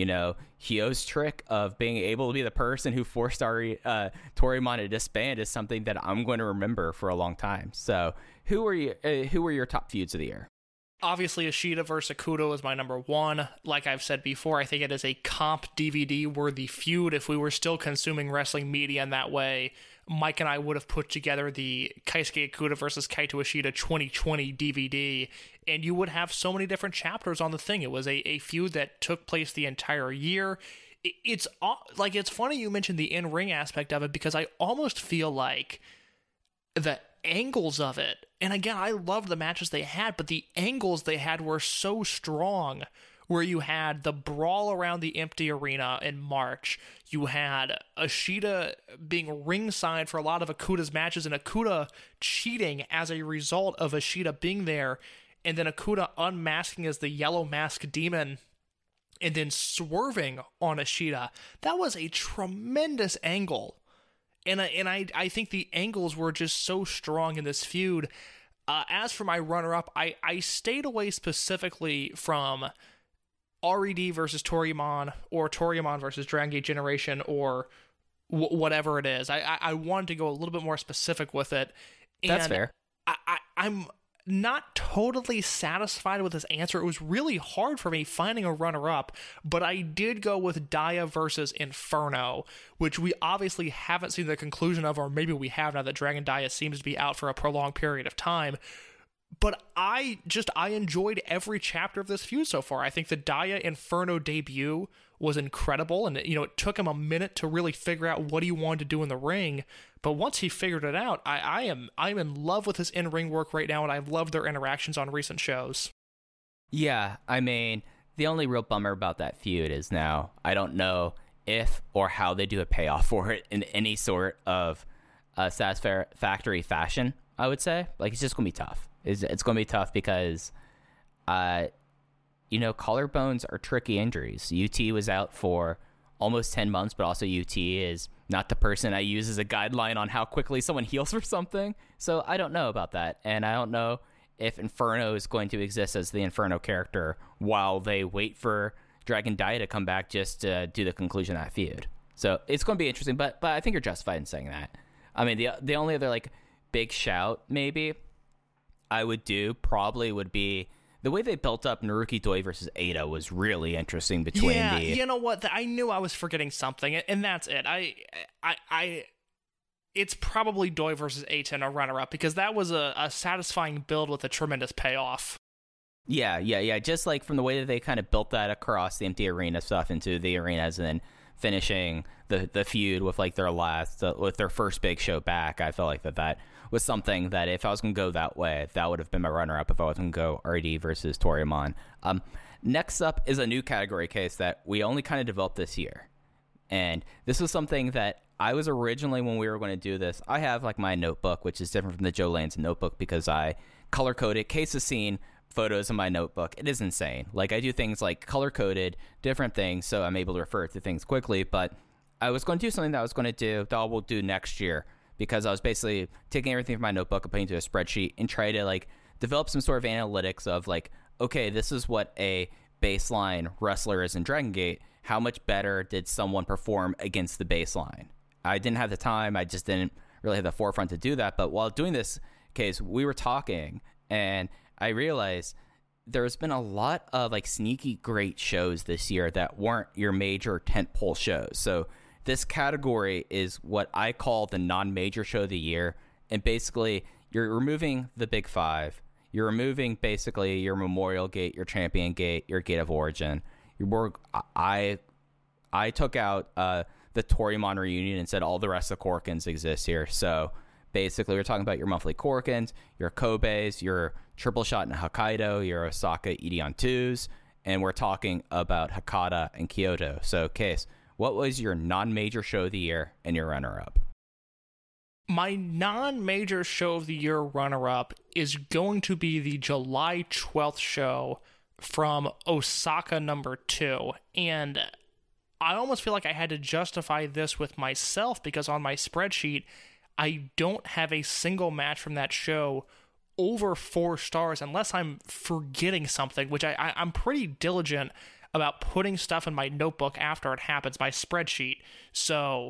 Hyo's trick of being able to be the person who forced Toryumon to disband is something that I'm going to remember for a long time. So who were your top feuds of the year? Obviously, Ishida versus Okuda is my number one. Like I've said before, I think it is a comp DVD-worthy feud. If we were still consuming wrestling media in that way, Mike and I would have put together the Keisuke Okuda versus Kaito Ishida 2020 DVD, and you would have so many different chapters on the thing. It was a feud that took place the entire year. It's funny you mentioned the in-ring aspect of it, because I almost feel like the angles of it, and again, I loved the matches they had, but the angles they had were so strong, where you had the brawl around the empty arena in March, you had Ishida being ringside for a lot of Okuda's matches, and Okuda cheating as a result of Ishida being there, and then Okuda unmasking as the Yellow Mask Demon, and then swerving on Ishida. That was a tremendous angle. And I think the angles were just so strong in this feud. As for my runner-up, I stayed away specifically from RED versus Toryumon, or Toryumon versus Dragon Gate Generation, or whatever it is. I wanted to go a little bit more specific with it. And that's fair. I'm not totally satisfied with this answer. It was really hard for me finding a runner-up, but I did go with Dia versus Inferno, which we obviously haven't seen the conclusion of, or maybe we have now that Dragon Dia seems to be out for a prolonged period of time. But I enjoyed every chapter of this feud so far. I think the Dia Inferno debut was incredible, and it took him a minute to really figure out what he wanted to do in the ring. But once he figured it out, I'm in love with his in-ring work right now, and I've loved their interactions on recent shows. Yeah, I mean, the only real bummer about that feud is now I don't know if or how they do a payoff for it in any sort of satisfactory fashion, I would say. Like, it's just going to be tough. It's going to be tough because, collarbones are tricky injuries. UT was out for almost 10 months, but also UT is not the person I use as a guideline on how quickly someone heals for something. So I don't know about that. And I don't know if Inferno is going to exist as the Inferno character while they wait for Dragon Dia to come back just to do the conclusion of that feud. So it's going to be interesting, but I think you're justified in saying that. I mean, the only other big shout maybe I would do probably would be the way they built up Naruki Doi versus Ada was really interesting between the... Yeah, you know what? I knew I was forgetting something, and that's it. It's probably Doi versus Ada in a runner-up, because that was a satisfying build with a tremendous payoff. Yeah. Just from the way that they kind of built that across the empty arena stuff into the arenas and then finishing the feud with their first big show back, I felt like that was something that if I was going to go that way, that would have been my runner-up if I was going to go RD versus Toryumon. Next up is a new category case that we only kind of developed this year. And this was something that I was originally, when we were going to do this, I have my notebook, which is different from the Joe Lanza notebook because I color-coded cases seen photos in my notebook. It is insane. I do things color-coded, different things, so I'm able to refer to things quickly, but I was going to do something that I will do next year, because I was basically taking everything from my notebook and putting it into a spreadsheet and try to develop some sort of analytics of okay, this is what a baseline wrestler is in Dragon Gate. How much better did someone perform against the baseline? I didn't have the time. I just didn't really have the forefront to do that. But while doing this case, we were talking, and I realized there's been a lot of sneaky great shows this year that weren't your major tentpole shows. So this category is what I call the non-major show of the year. And basically, you're removing the big five. You're removing basically your Memorial Gate, your Champion Gate, your Gate of Origin. I took out the Toryumon reunion and said all the rest of the Korakuens exist here. So basically, we're talking about your monthly Korakuens, your Kobeis, your Triple Shot in Hokkaido, your Osaka Edion 2s, and we're talking about Hakata and Kyoto. So, Case, what was your non-major show of the year and your runner-up? My non-major show of the year runner-up is going to be the July 12th show from Osaka number 2. And I almost feel like I had to justify this with myself because on my spreadsheet, I don't have a single match from that show over 4 stars unless I'm forgetting something, which I'm pretty diligent about putting stuff in my notebook after it happens, my spreadsheet. So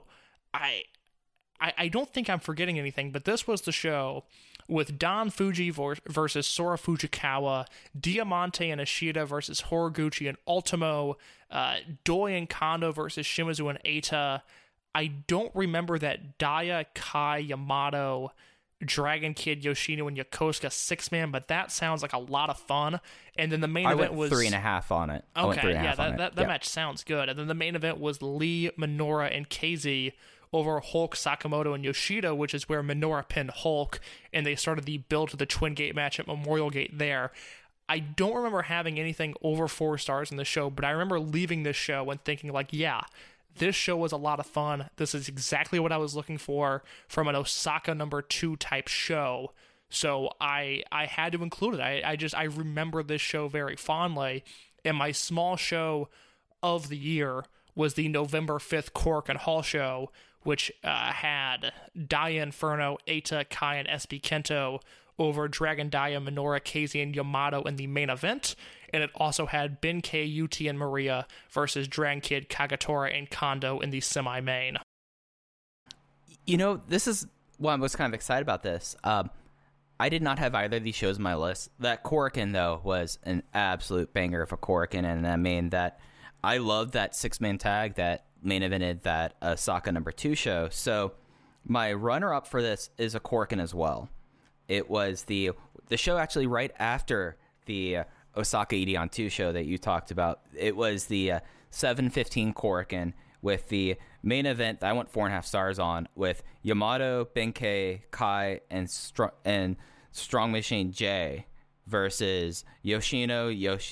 I don't think I'm forgetting anything, but this was the show with Don Fuji versus Sora Fujikawa, Diamante and Ishida versus Horiguchi and Ultimo, Doi and Kondo versus Shimizu and Eita. I don't remember that Daya, Kai, Yamato, Dragon Kid, Yoshino, and Yokosuka 6-man, but that sounds like a lot of fun. And then the main event was 3.5 on it. Okay, that match sounds good. And then the main event was Lee, Minoura, and KZ over Hulk, Sakamoto, and Yoshida, which is where Minoura pinned Hulk, and they started the build to the Twin Gate match at Memorial Gate there. I don't remember having anything over 4 stars in the show, but I remember leaving this show and thinking, like, yeah, this show was a lot of fun. This is exactly what I was looking for from an Osaka number 2 type show. So I had to include it. I remember this show very fondly. And my small show of the year was the November 5th Korakuen Hall show, which had Daya Inferno, Eita, Kai, and SB Kento over Dragon Daya, Minoura, KZ, and Yamato in the main event. And it also had Benkei, UT, and Maria versus Dragon Kid, Kagetora, and Kondo in the semi-main. You know, this is why I was kind of excited about this. I did not have either of these shows on my list. That Korakuen, though, was an absolute banger of a Korakuen. And I mean, that I loved that 6-man tag that main evented that Osaka number 2 show. So my runner-up for this is a Korakuen as well. It was the show actually right after the Osaka Edion 2 show that you talked about. It was the 7:15 Korakuen with the main event that I went 4.5 stars on with Yamato, Benkei, Kai, and Strong Machine J versus Yoshino,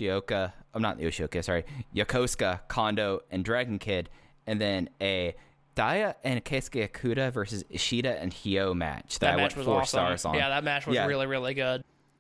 Yokosuka, Kondo, and Dragon Kid, and then a Daya and Keisuke Okuda versus Ishida and Hyo match that I went 4 stars on. Yeah, that match was really, really good.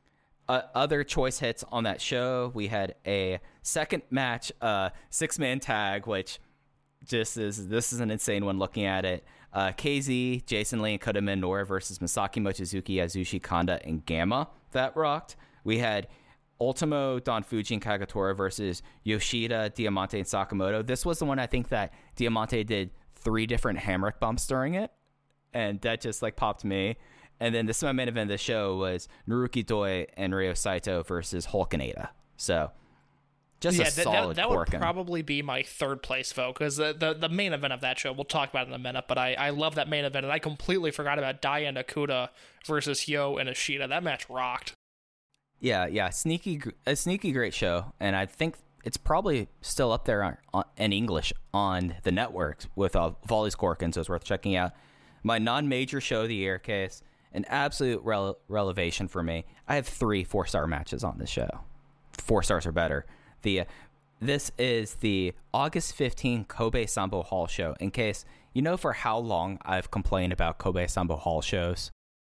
Other choice hits on that show, we had a second match, 6-man tag, which this is an insane one looking at it. KZ, Jason Lee, and Kota Minoura versus Masaki Mochizuki, Azushi Kanda, and Gamma. That rocked. We had Ultimo, Don Fuji, and Kagetora versus Yoshida, Diamante, and Sakamoto. This was the one I think that Diamante did 3 different Hamrick bumps during it, and that just like popped me. And then the semi-main event of the show was Naruki Doi and Ryo Saito versus Hulk and Eita. So just a solid that would Korakuen. probably be my 3rd place vote, because the main event of that show, we'll talk about it in a minute, but I love that main event, and I completely forgot about Daya and Okuda versus Hyo and Ishida. That match rocked. Yeah, a sneaky great show, and I think it's probably still up there in English on the network with all these Korakuens, so it's worth checking out. My non-major show of the year, Case, an absolute relevation for me. I have 3 4-star matches on this show. 4 stars or better. This is the August 15 Kobe Sambo Hall show. In case, you know for how long I've complained about Kobe Sambo Hall shows?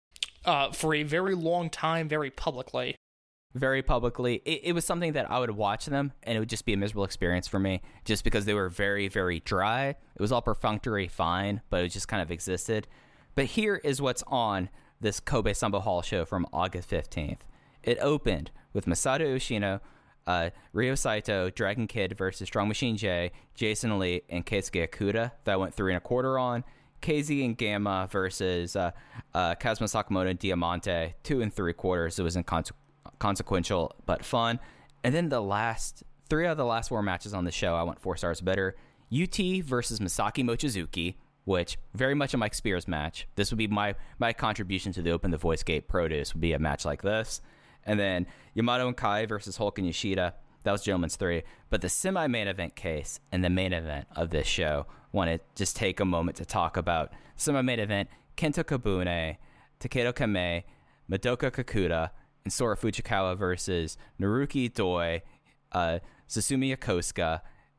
For a very long time, very publicly. Very publicly. It was something that I would watch them, and it would just be a miserable experience for me, just because they were very, very dry. It was all perfunctory fine, but it just kind of existed. But here is what's on this Kobe Sambo Hall show from August 15th. It opened with Masato Yoshino, Ryo Saito, Dragon Kid versus Strong Machine J, Jason Lee, and Keisuke Okuda. That went 3.25 on. KZ and Gamma versus Kazuma Sakamoto and Diamante, 2.75. It was inconsequential but fun. And then the last 3 out of the last 4 matches on the show, I went 4 stars better. UT versus Masaki Mochizuki. which very much a Mike Spears match. This would be my contribution to the Open the Voice Gate produce would be a match like this. And then Yamato and Kai versus Hulk and Yoshida. That was Gentleman's 3. But the semi-main event case and the main event of this show, want to just take a moment to talk about semi-main event, Kento Kobune, Takedo Kamei, Madoka Kakuta, and Sora Fujikawa versus Naruki Doi, Susumu Yokosuka,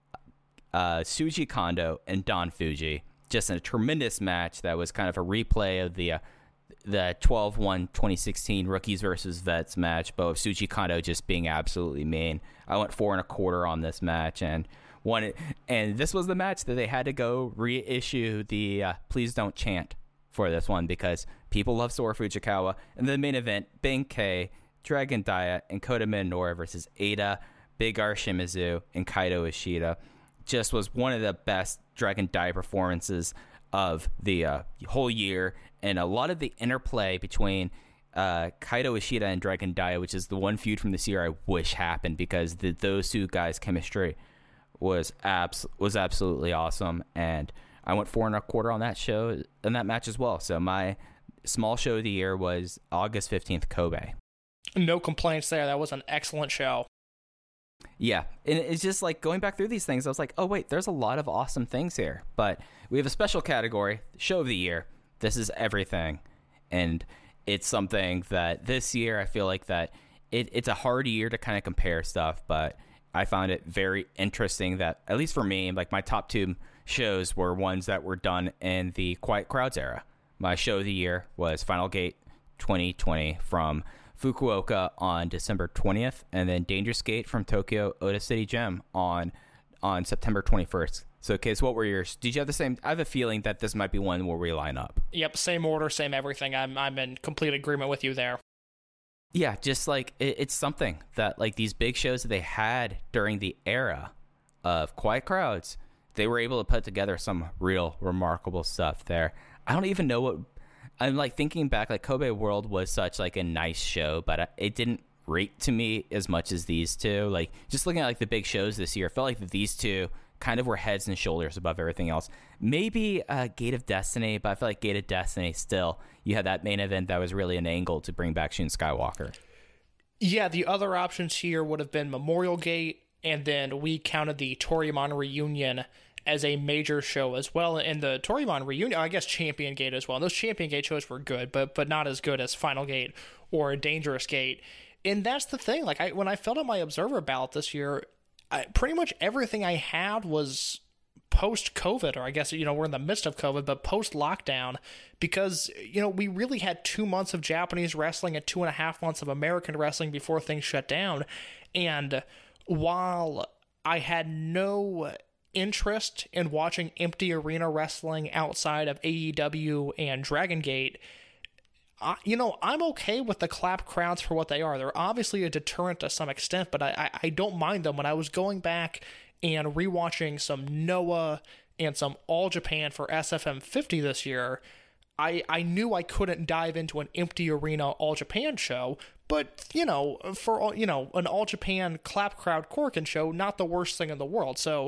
Shuji Kondo, and Don Fuji. Just a tremendous match that was kind of a replay of the 12-1 2016 Rookies versus Vets match, but with Shuji Kondo just being absolutely mean. I went 4 1/4 on this match and won it. And this was the match that they had to go reissue the Please Don't Chant for this one because people love Sora Fujikawa. And the main event, Benkei, Dragon Dia, and Kota Minoura versus Ada, Big R Shimizu, and Kaito Ishida. Just was one of the best Dragon Dia performances of the whole year, and a lot of the interplay between Kaito Ishida and Dragon Dia, which is the one feud from this year I wish happened because those two guys' chemistry was absolutely awesome, and I went 4 1/4 on that show and that match as well. So my small show of the year was August 15th, Kobe. No complaints there. That was an excellent show. Yeah, and it's just like going back through these things, I was like, oh, wait, there's a lot of awesome things here. But we have a special category, Show of the Year. This is everything. And it's something that this year I feel like that it's a hard year to kind of compare stuff, but I found it very interesting that, at least for me, like my top 2 shows were ones that were done in the Quiet Crowds era. My show of the year was Final Gate 2020 from Fukuoka on December 20th, and then Dangerous Gate from Tokyo Ota City Gym on September 21st. So, Case, what were yours? Did you have the same? I have a feeling that this might be one where we line up. Yep, same order, same everything. I'm in complete agreement with you there. Yeah, just like it's something that like these big shows that they had during the era of Quiet Crowds, they were able to put together some real remarkable stuff there. I don't even know what I'm like thinking back. Like Kobe World was such like a nice show, but it didn't rate to me as much as these two. Like just looking at like the big shows this year, I felt like these two kind of were heads and shoulders above everything else. Maybe Gate of Destiny, but I feel like Gate of Destiny still, you had that main event that was really an angle to bring back Shun Skywalker. Yeah, the other options here would have been Memorial Gate, and then we counted the Toryumon reunion as a major show as well. And the Toryumon reunion, I guess Champion Gate as well. And those Champion Gate shows were good, but not as good as Final Gate or Dangerous Gate. And that's the thing. Like when I filled out my Observer ballot this year, pretty much everything I had was post-COVID, or I guess, we're in the midst of COVID, but post-lockdown, because, we really had 2 months of Japanese wrestling and 2.5 months of American wrestling before things shut down. And while I had no interest in watching empty arena wrestling outside of AEW and Dragon Gate, I'm okay with the clap crowds for what they are. They're obviously a deterrent to some extent, but I don't mind them. When I was going back and rewatching some Noah and some All Japan for SFM 50 this year, I knew I couldn't dive into an empty arena All Japan show, but, for, an All Japan clap crowd Korakuen show, not the worst thing in the world. So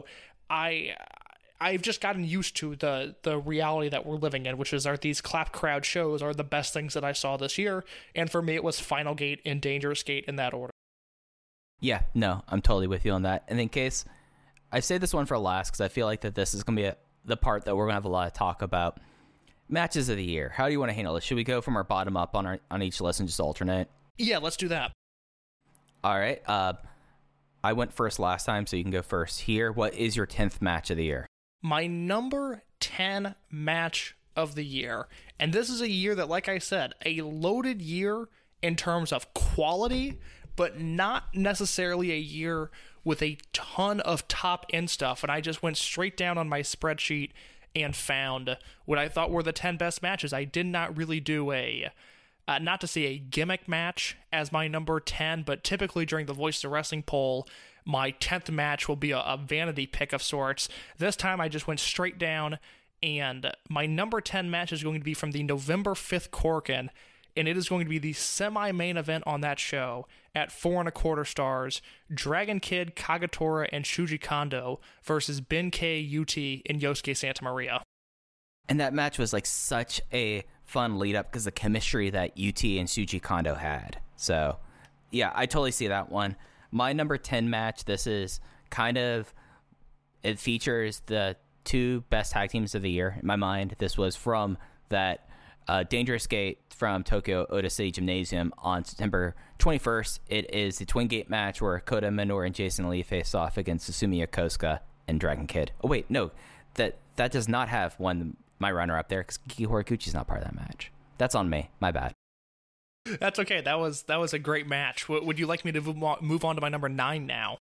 I've just gotten used to the reality that we're living in, which is these clap crowd shows are the best things that I saw this year. And for me, it was Final Gate and Dangerous Gate in that order. Yeah, no, I'm totally with you on that. And in case I say this one for last, because I feel like that this is going to be the part that we're going to have a lot of talk about. Matches of the year. How do you want to handle it? Should we go from our bottom up on each list and just alternate? Yeah, let's do that. All right. I went first last time, so you can go first here. What is your 10th match of the year? My number 10 match of the year. And this is a year that, like I said, a loaded year in terms of quality, but not necessarily a year with a ton of top-end stuff. And I just went straight down on my spreadsheet and found what I thought were the 10 best matches. I did not really do not to say a gimmick match as my number 10, but typically during the Voice of Wrestling poll, my 10th match will be a vanity pick of sorts. This time I just went straight down, and my number 10 match is going to be from the November 5th Korakuen, and it is going to be the semi-main event on that show at 4 1/4 stars, Dragon Kid, Kagetora, and Shuji Kondo versus Benkei, UT, and Yosuke Santa Maria. And that match was like such a fun lead up because the chemistry that UT and Shuji Kondo had. So, yeah, I totally see that one. My number 10 match, this is kind of, it features the two best tag teams of the year in my mind. This was from that Dangerous Gate from Tokyo Ota City Gymnasium on September 21st. It is the Twin Gate match where Kota Minoura and Jason Lee face off against Susumu Yokosuka and Dragon Kid. Oh, wait, no, that does not have my runner-up there because Kiki Horiguchi's not part of that match. That's on me. My bad. That's okay. That was a great match. Would you like me to move on to my number 9 now?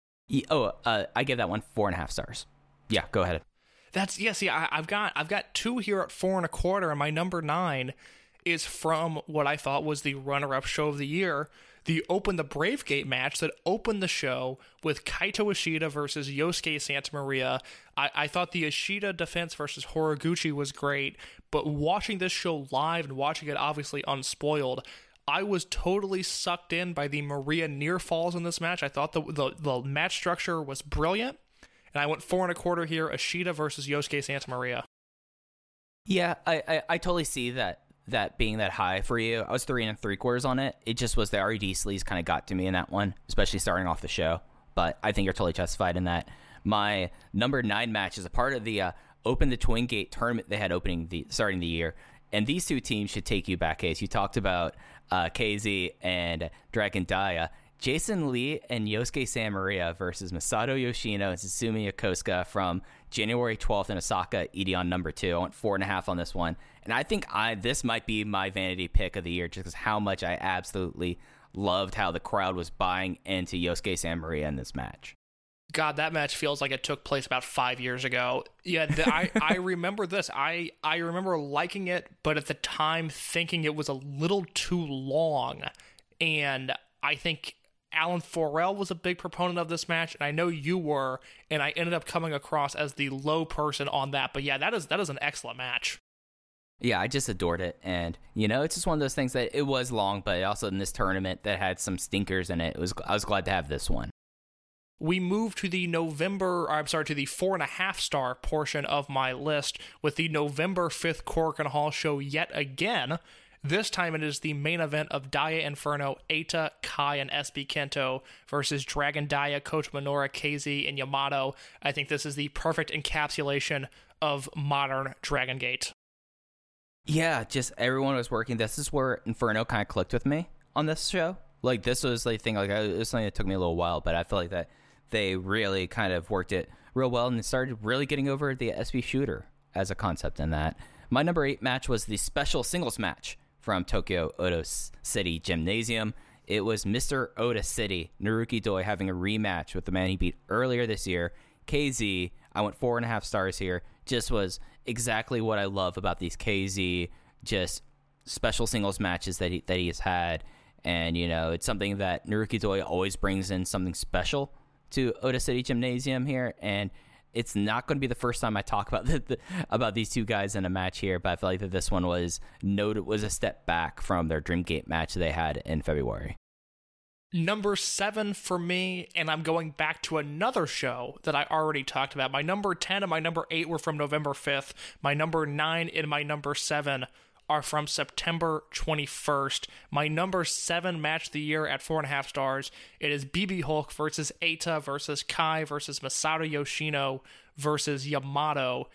I give that one 4.5 stars. Yeah, go ahead. See, I've got 2 here at 4.25, and my number 9 is from what I thought was the runner-up show of the year, the Open the Brave Gate match that opened the show with Kaito Ishida versus Yosuke Santa Maria. I thought the Ishida defense versus Horiguchi was great, but watching this show live and watching it obviously unspoiled, I was totally sucked in by the Maria near falls in this match. I thought the match structure was brilliant, and I went 4.25 here, Ishida versus Yosuke Santa Maria. Yeah, I totally see that being that high for you. I was 3.75 on it. It just was the RED sleaze kind of got to me in that one, especially starting off the show. But I think you're totally justified in that. My number 9 match is a part of the Open the Twin Gate tournament they had starting the year. And these two teams should take you back, Case. You talked about KZ and Dragon Dia. Jason Lee and Yosuke Santa Maria versus Masato Yoshino and Susumu Yokosuka from January 12th in Osaka, Edion number 2. I went 4.5 on this one. And I think this might be my vanity pick of the year just because how much I absolutely loved how the crowd was buying into Yosuke Santa Maria in this match. God, that match feels like it took place about 5 years ago. Yeah, I remember this. I remember liking it, but at the time thinking it was a little too long. And I think Alan Forel was a big proponent of this match, and I know you were, and I ended up coming across as the low person on that. But yeah, that is an excellent match. Yeah, I just adored it, and it's just one of those things that it was long, but also in this tournament that had some stinkers in it. I was glad to have this one. We move to the to the 4.5 star portion of my list with the November 5th Korakuen Hall show yet again. This time it is the main event of Dia Inferno, Eita, Kai, and SB Kento versus Dragon Dia, Kota Minoura, KZ, and Yamato. I think this is the perfect encapsulation of modern Dragon Gate. Yeah, just everyone was working. This is where Inferno kind of clicked with me on this show. Like, this was the thing, like, it was something that took me a little while, but I feel like that they really kind of worked it real well and started really getting over the SB Shooter as a concept in that. My number 8 match was the special singles match from Tokyo Ota City Gymnasium. It was Mr. Ota City, Naruki Doi, having a rematch with the man he beat earlier this year, KZ. I went 4.5 stars here. Just was exactly what I love about these KZ just special singles matches that he has had. And, it's something that Naruki Doi always brings in something special to Ota City Gymnasium here. And it's not going to be the first time I talk about about these two guys in a match here, but I feel like that this one was a step back from their Dreamgate match they had in February. Number 7 for me, and I'm going back to another show that I already talked about. My number 10 and my number 8 were from November 5th. My number 9 and my number 7 are from September 21st. My number 7 match of the year at 4.5 stars. It is BB Hulk versus Eita versus Kai versus Masato Yoshino versus Yamato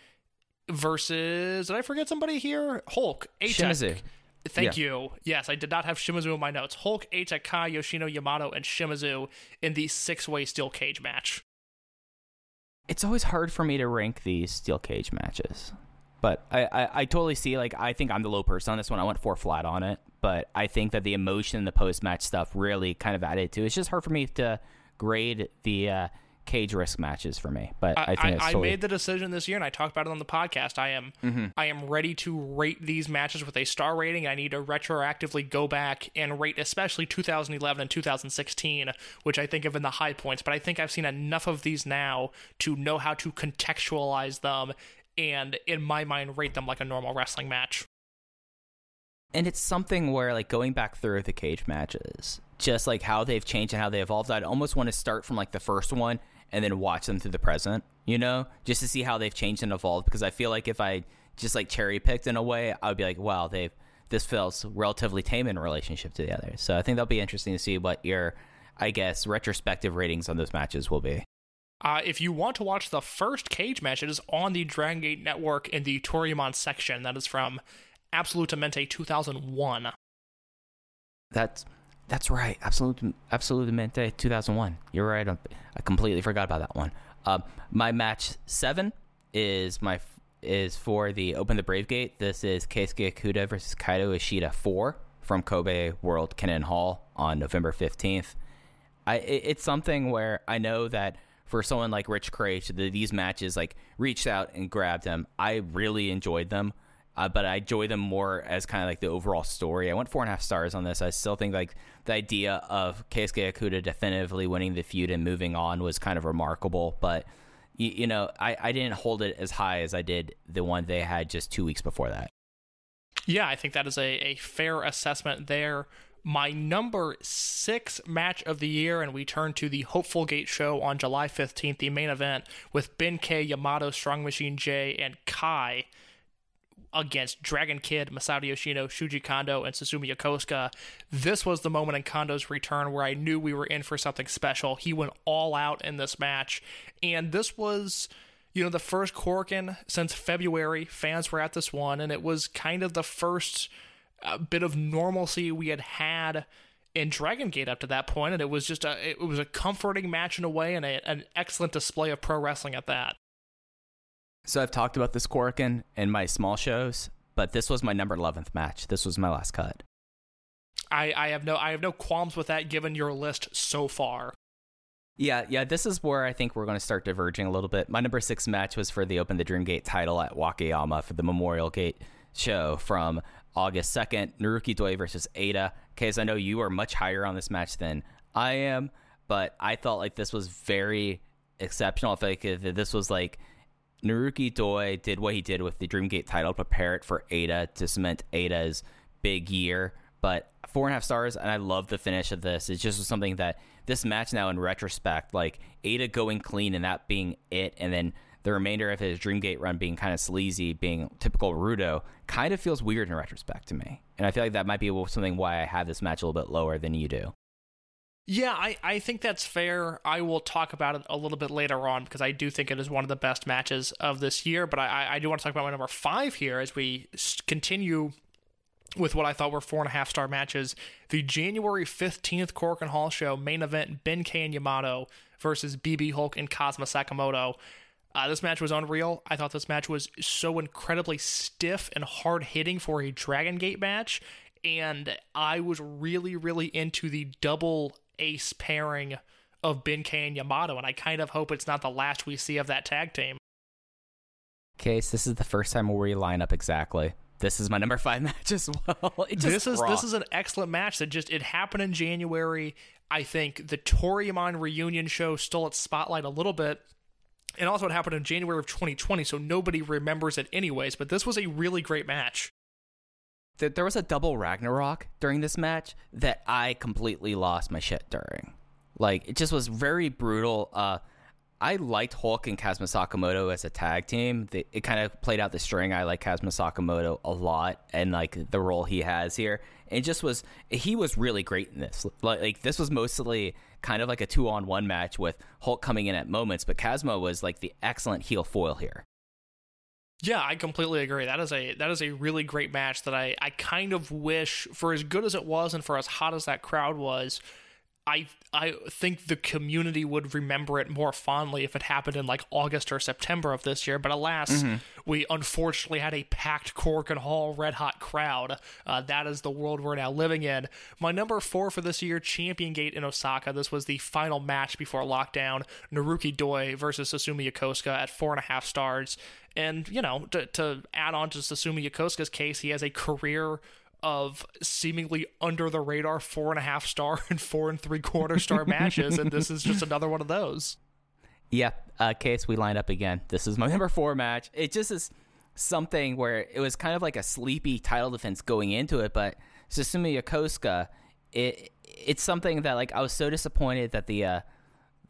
versus, did I forget somebody here? Hulk, Eita. Shimizu. Thank you. Yes, I did not have Shimizu in my notes. Hulk, Eita, Kai, Yoshino, Yamato, and Shimizu in the 6-way steel cage match. It's always hard for me to rank these steel cage matches. But I totally see, like, I think I'm the low person on this one. I went 4 flat on it. But I think that the emotion and the post-match stuff really kind of added to it. It's just hard for me to grade the cage risk matches for me. But I think it's totally... I made the decision this year, and I talked about it on the podcast. I am ready to rate these matches with a star rating. I need to retroactively go back and rate especially 2011 and 2016, which I think have been the high points. But I think I've seen enough of these now to know how to contextualize them and, in my mind, rate them like a normal wrestling match. And it's something where, like, going back through the cage matches, just like how they've changed and how they evolved, I'd almost want to start from like the first one and then watch them through the present, just to see how they've changed and evolved. Because I feel like if I just like cherry picked in a way, I would be like, wow, this feels relatively tame in relationship to the others. So I think that'll be interesting to see what your, I guess, retrospective ratings on those matches will be. If you want to watch the first cage match, it is on the Dragon Gate Network in the Toryumon section. That is from Absolutamente 2001. That's right. Absolutamente 2001. You're right. I completely forgot about that one. My match 7 is for the Open the Brave Gate. This is Keisuke Okuda versus Kaito Ishida 4 from Kobe World Kennen Hall on November 15th. It's something where I know that for someone like Rich Craich, these matches like reached out and grabbed him. I really enjoyed them, but I enjoy them more as kind of like the overall story. I went 4.5 stars on this. I still think like the idea of Keisuke Okuda definitively winning the feud and moving on was kind of remarkable, but you know, I didn't hold it as high as I did the one they had just 2 weeks before that. Yeah, I think that is a fair assessment there. My number 6 match of the year, and we turn to the Hopeful Gate show on July 15th, the main event with Ben-K, Yamato, Strong Machine J, and Kai against Dragon Kid, Masato Yoshino, Shuji Kondo, and Susumu Yokosuka. This was the moment in Kondo's return where I knew we were in for something special. He went all out in this match, and this was, you know, the first Korakuen since February. Fans were at this one, and it was kind of the first bit of normalcy we had in Dragon Gate up to that point, and it was just it was a comforting match in a way, and an excellent display of pro wrestling at that. So I've talked about this Korakuen in my small shows, but this was my number 11th match. This was my last cut. I have no qualms with that given your list so far. Yeah, this is where I think we're going to start diverging a little bit. My number 6 match was for the Open the Dream Gate title at Wakayama for the Memorial Gate show from August 2nd, Naruki Doi versus Eita. Case, I know you are much higher on this match than I am, but I felt like this was very exceptional. I feel like this was like Naruki Doi did what he did with the Dream Gate title, prepare it for Eita to cement Eita's big year. But 4.5 stars, and I love the finish of this. It just was something that this match now in retrospect, like Eita going clean and that being it, and then the remainder of his Dream Gate run being kind of sleazy, being typical Rudo, kind of feels weird in retrospect to me. And I feel like that might be something why I have this match a little bit lower than you do. Yeah, I think that's fair. I will talk about it a little bit later on because I do think it is one of the best matches of this year. But I do want to talk about my number 5 here as we continue with what I thought were 4.5 star matches. The January 15th Korakuen Hall show main event, Ben-K and Yamato versus BB Hulk and Kazuma Sakamoto. This match was unreal. I thought this match was so incredibly stiff and hard-hitting for a Dragon Gate match, and I was really, really into the double ace pairing of Ben-K and Yamato, and I kind of hope it's not the last we see of that tag team. Case, this is the first time where we line up exactly. This is my number 5 match as well. This is an excellent match that it happened in January. I think the Toryumon reunion show stole its spotlight a little bit. And also it happened in January of 2020, so nobody remembers it anyways, but this was a really great match. There was a double Ragnarok during this match that I completely lost my shit during. Like, it just was very brutal. I liked Hulk and Kazuma Sakamoto as a tag team. It kind of played out the string. I like Kazuma Sakamoto a lot and like the role he has here. He was really great in this. Like this was mostly kind of like a 2-on-1 match with Hulk coming in at moments, but Kazuma was like the excellent heel foil here. Yeah, I completely agree. That is a really great match that I kind of wish, for as good as it was and for as hot as that crowd was, I think the community would remember it more fondly if it happened in like August or September of this year. But alas, we unfortunately had a packed Korakuen Hall red hot crowd. That is the world we're now living in. My number 4 for this year, Champion Gate in Osaka. This was the final match before lockdown. Naruki Doi versus Susumu Yokosuka at 4.5 stars. And, you know, to add on to Susumu Yokosuka's case, he has a career of seemingly under the radar 4.5 star and 4 3/4 star matches, and this is just another one of those. Yep, Case, we lined up again. This is my number 4 match. It just is something where it was kind of like a sleepy title defense going into it, but Susumu Yokosuka, it's something that like I was so disappointed that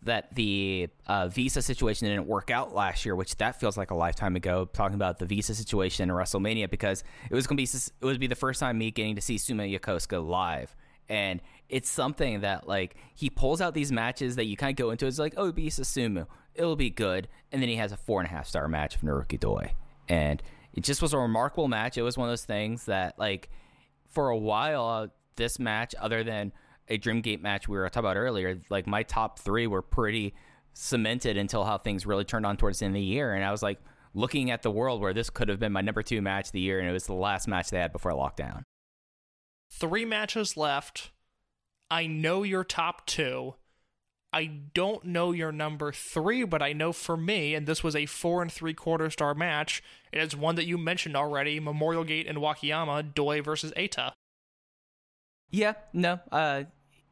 that the visa situation didn't work out last year, which that feels like a lifetime ago, talking about the visa situation in WrestleMania, because it would be the first time me getting to see Sumo Yokosuka live. And it's something that, like, he pulls out these matches that you kind of go into. It's like, oh, be Susumu, it'll be good. And then he has a 4.5-star match with Naruki Doi. And it just was a remarkable match. It was one of those things that, like, for a while, this match, other than a Dreamgate match we were talking about earlier, like, my top 3 were pretty cemented until how things really turned on towards the end of the year. And I was like looking at the world where this could have been my number 2 match of the year, and it was the last match they had before lockdown. 3 matches left. I know your top 2. I don't know your number 3, but I know for me, and this was a 4 3/4 star match, it is one that you mentioned already, Memorial Gate in Wakayama, Doi versus Eita. Yeah, no, I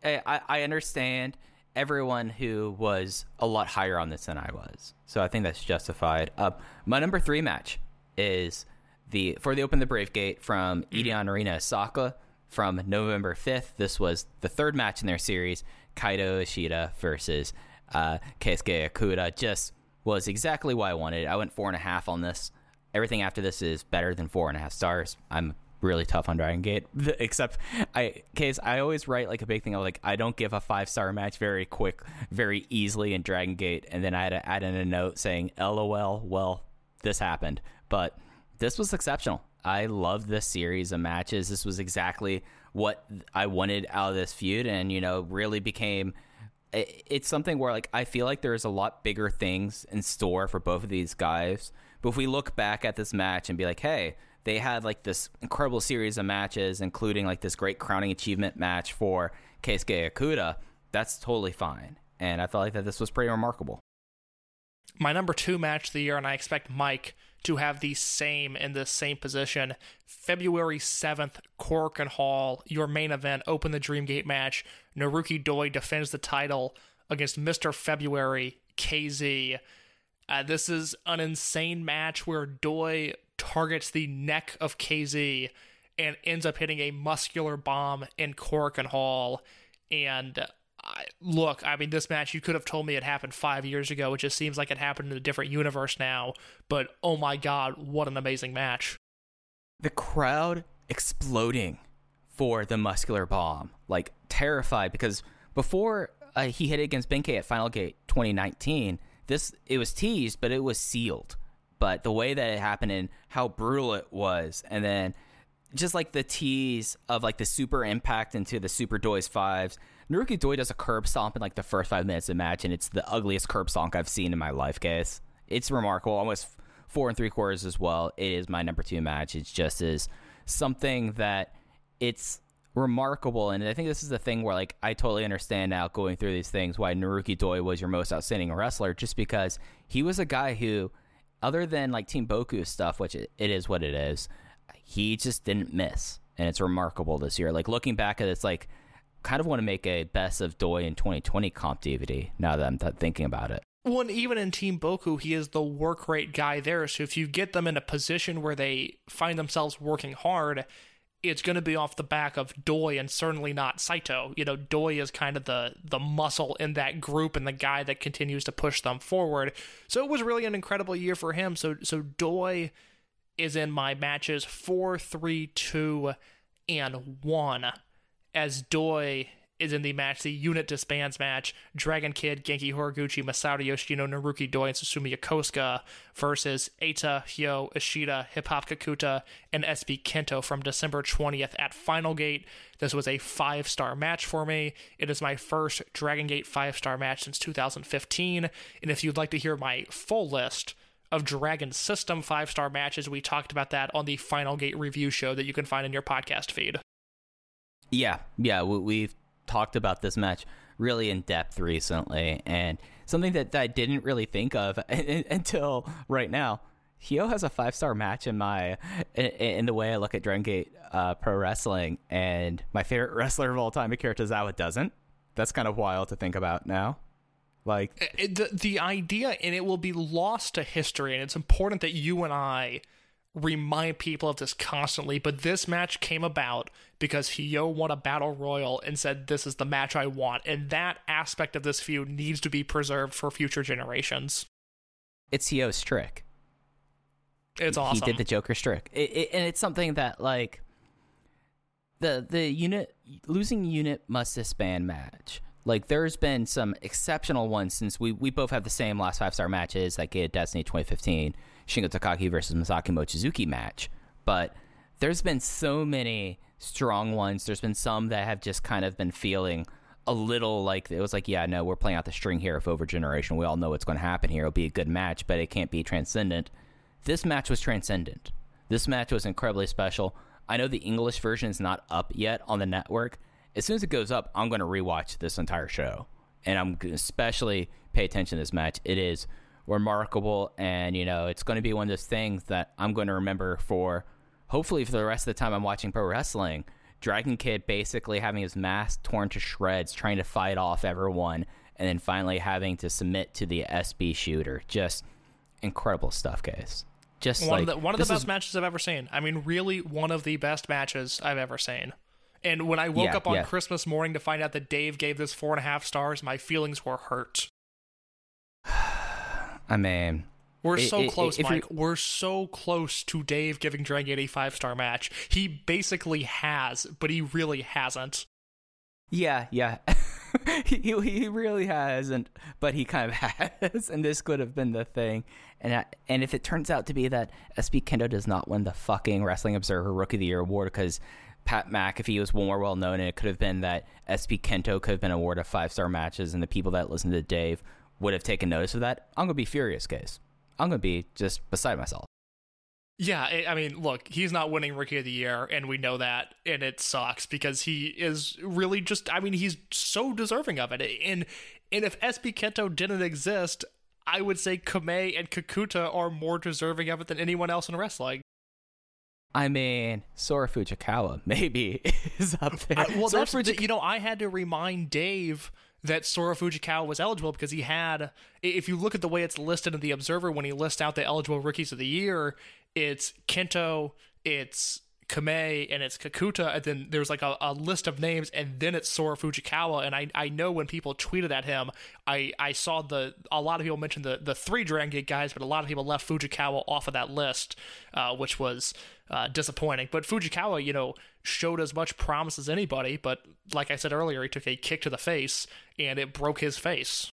understand everyone who was a lot higher on this than I was, so I think that's justified. My number 3 match is for the Open the Brave Gate from Edion Arena, Osaka, from November 5th. This was the 3rd match in their series. Kaito Ishida versus Keisuke Okuda just was exactly what I wanted. I went 4.5 on this. Everything after this is better than 4.5 stars. I'm really tough on Dragon Gate, except I always write like a big thing of like, I don't give a 5-star match very quick, very easily in Dragon Gate, and then I had to add in a note saying LOL, well, this happened. But this was exceptional. I loved this series of matches. This was exactly what I wanted out of this feud, and, you know, really became, it's something where, like, I feel like there's a lot bigger things in store for both of these guys. But if we look back at this match and be like, hey, they had like this incredible series of matches, including like this great crowning achievement match for Keisuke Okuda, that's totally fine. And I felt like that this was pretty remarkable. My number 2 match of the year, and I expect Mike to have the same in this same position. February 7th, Korakuen Hall, your main event, Open the Dreamgate match. Naruki Doi defends the title against Mr. February, KZ. This is an insane match where Doi targets the neck of KZ and ends up hitting a muscular bomb in Korakuen Hall. And look, I mean, this match, you could have told me it happened 5 years ago. It just seems like it happened in a different universe now. But oh my God, what an amazing match. The crowd exploding for the muscular bomb, like terrified, because before he hit it against Benkei at Final Gate 2019, it was teased, but it was sealed. But the way that it happened and how brutal it was, and then just like the tease of like the super impact into the Super Doi's 5s, Naruki Doi does a curb stomp in like the first 5 minutes of the match, and it's the ugliest curb stomp I've seen in my life, guys. It's remarkable. Almost 4 3/4 as well. It is my number 2 match. It just is something that it's remarkable, and I think this is the thing where, like, I totally understand now going through these things why Naruki Doi was your most outstanding wrestler, just because he was a guy who, other than like Team Boku stuff, which it is what it is, he just didn't miss, and it's remarkable this year. Like, looking back at it, it's like, kind of want to make a best of Doi in 2020 comp DVD now that I'm thinking about it. Well, and even in Team Boku, he is the work rate guy there. So if you get them in a position where they find themselves working hard, it's going to be off the back of Doi and certainly not Saito. You know, Doi is kind of the muscle in that group and the guy that continues to push them forward. So it was really an incredible year for him. So Doi is in my matches 4, 3, 2, and 1. As Doi is in the match, the unit disbands match, Dragon Kid, Genki Horiguchi, Masato Yoshino, Naruki Doi, and Susumu Yokosuka versus Eita, Hyo, Ishida, Hip Hop Kakuta, and SB Kento from December 20th at Final Gate. This was a 5-star match for me. It is my first Dragon Gate 5-star match since 2015, and if you'd like to hear my full list of Dragon System 5-star matches, we talked about that on the Final Gate review show that you can find in your podcast feed. Yeah, we've talked about this match really in depth recently, and something that I didn't really think of until right now. Hyo has a 5-star match in the way I look at Dragon Gate Pro Wrestling, and my favorite wrestler of all time, Akira Tozawa, doesn't. That's kind of wild to think about now. Like the idea, and it will be lost to history, and it's important that you and I remind people of this constantly, but this match came about because Hyo won a battle royal and said, this is the match I want. And that aspect of this feud needs to be preserved for future generations. It's Hyo's trick. It's awesome. He did the Joker's trick. And it's something that, like, the unit, losing unit must disband match. Like, there's been some exceptional ones since we both have the same last 5-star matches, like Gate of Destiny 2015, Shingo Takagi versus Masaki Mochizuki match. But there's been so many strong ones. There's been some that have just kind of been feeling a little like, it was like, yeah, no, we're playing out the string here of over generation. We all know what's going to happen here. It'll be a good match, but it can't be transcendent. This match was transcendent. This match was incredibly special. I know the English version is not up yet on the network. As soon as it goes up, I'm going to rewatch this entire show. And I'm going to especially pay attention to this match. It is remarkable, and, you know, it's going to be one of those things that I'm going to remember for, hopefully for the rest of the time I'm watching pro wrestling. Dragon Kid basically having his mask torn to shreds, trying to fight off everyone, and then finally having to submit to the SB shooter. Just incredible stuff, guys. Just one of the best matches I've ever seen. I mean, really one of the best matches I've ever seen. And when I woke up on Christmas morning to find out that Dave gave this 4.5 stars, my feelings were hurt. I mean, we're so close, Mike. We're so close to Dave giving Dragon Gate a 5-star match. He basically has, but he really hasn't. Yeah. he really hasn't, but he kind of has, and this could have been the thing. And if it turns out to be that SB Kendo does not win the fucking Wrestling Observer Rookie of the Year award because Pat McAfee was more well known, and it could have been that SB Kento could have been awarded 5-star matches, and the people that listened to Dave would have taken notice of that, I'm going to be furious, guys. I'm going to be just beside myself. Yeah, I mean, look, he's not winning Rookie of the Year, and we know that, and it sucks because he is really just, I mean, he's so deserving of it. And if SB Kento didn't exist, I would say Kamei and Kakuta are more deserving of it than anyone else in wrestling. I mean, Sora Fujikawa maybe is up there. I had to remind Dave that Sora Fujikawa was eligible because he had, if you look at the way it's listed in the Observer, when he lists out the eligible Rookies of the Year, it's Kento, it's Kamei, and it's Kakuta, and then there's like a list of names, and then it's Sora Fujikawa. And I know when people tweeted at him, I saw a lot of people mentioned the 3 Dragon Gate guys, but a lot of people left Fujikawa off of that list, which was disappointing. But Fujikawa, you know, showed as much promise as anybody, but like I said earlier, he took a kick to the face, and it broke his face.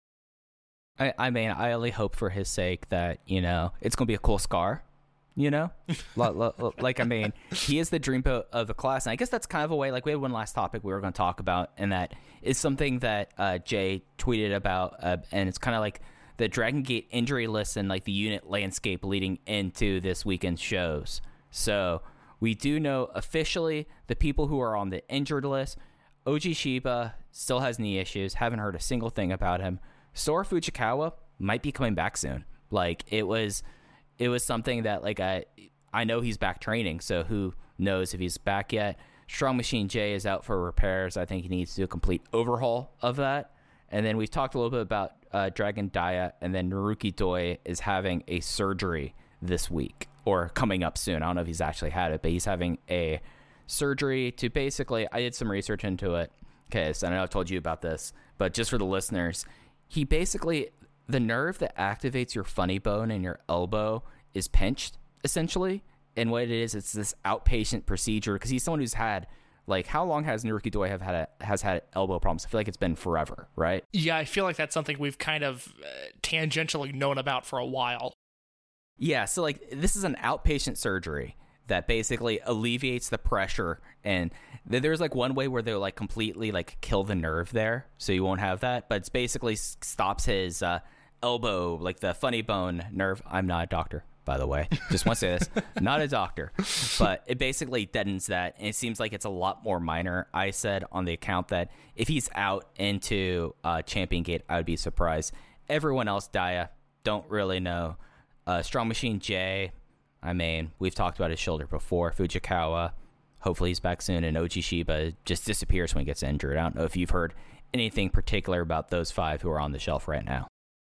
I mean, I only hope for his sake that, you know, it's going to be a cool scar. You know, like, I mean, he is the dream of the class. And I guess that's kind of a way, like, we had one last topic we were going to talk about, and that is something that Jay tweeted about. And it's kind of like the Dragon Gate injury list and like the unit landscape leading into this weekend's shows. So we do know officially the people who are on the injured list. Oji Shiba still has knee issues. Haven't heard a single thing about him. Sora Fujikawa might be coming back soon. Like, it was something that, like, I know he's back training, so who knows if he's back yet. Strong Machine J is out for repairs. I think he needs to do a complete overhaul of that. And then we've talked a little bit about Dragon Dia, and then Naruki Doi is having a surgery this week, or coming up soon. I don't know if he's actually had it, but he's having a surgery to basically, I did some research into it. Okay, so I know I've told you about this, but just for the listeners, he basically, the nerve that activates your funny bone in your elbow is pinched, essentially. And what it is, it's this outpatient procedure, because he's someone who's had, like, how long has Naruki Doi has had elbow problems? I feel like it's been forever, right? Yeah, I feel like that's something we've kind of tangentially known about for a while. Yeah, so, like, this is an outpatient surgery that basically alleviates the pressure, and there's like one way where they'll like completely like kill the nerve there, so you won't have that, but it's basically stops his elbow, like the funny bone nerve. I'm not a doctor, by the way, just want to say this, not a doctor, but it basically deadens that, and it seems like it's a lot more minor. I said on the account that if he's out into Champion Gate, I would be surprised. Everyone else, Dia, don't really know. Strong Machine J, I mean, we've talked about his shoulder before. Fujikawa, hopefully he's back soon. And Oji Shiba just disappears when he gets injured. I don't know if you've heard anything particular about those 5 who are on the shelf right now.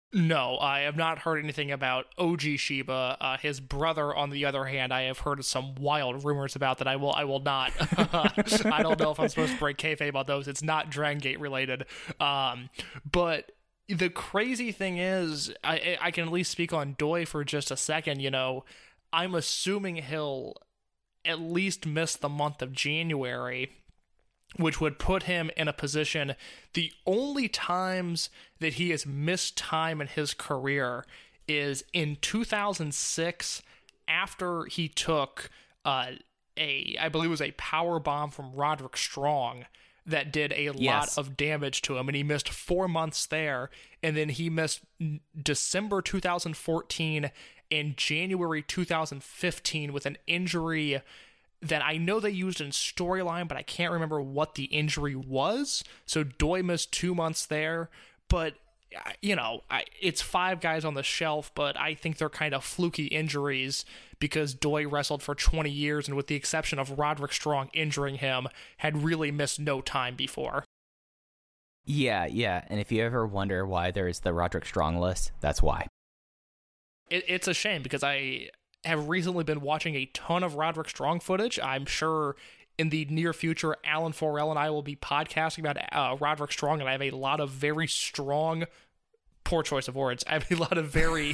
No, I have not heard anything about OG Shiba. His brother, on the other hand, I have heard some wild rumors about that I will not. I don't know if I'm supposed to break kayfabe on those. It's not Dragon Gate related. But the crazy thing is, I can at least speak on Doi for just a second. I'm assuming he'll at least miss the month of January, which would put him in a position. The only times that he has missed time in his career is in 2006 after he took I believe it was a power bomb from Roderick Strong that did a lot of damage to him, and he missed 4 months there, and then he missed December 2014 and January 2015 with an injury that I know they used in storyline, but I can't remember what the injury was. So Doi missed 2 months there, but it's 5 guys on the shelf, but I think they're kind of fluky injuries because Doi wrestled for 20 years, and with the exception of Roderick Strong injuring him, had really missed no time before. Yeah, and if you ever wonder why there's the Roderick Strong list, that's why. It's a shame because I have recently been watching a ton of Roderick Strong footage. I'm sure in the near future, Alan Forel and I will be podcasting about Roderick Strong, and I have a lot of very strong, poor choice of words, I have a lot of very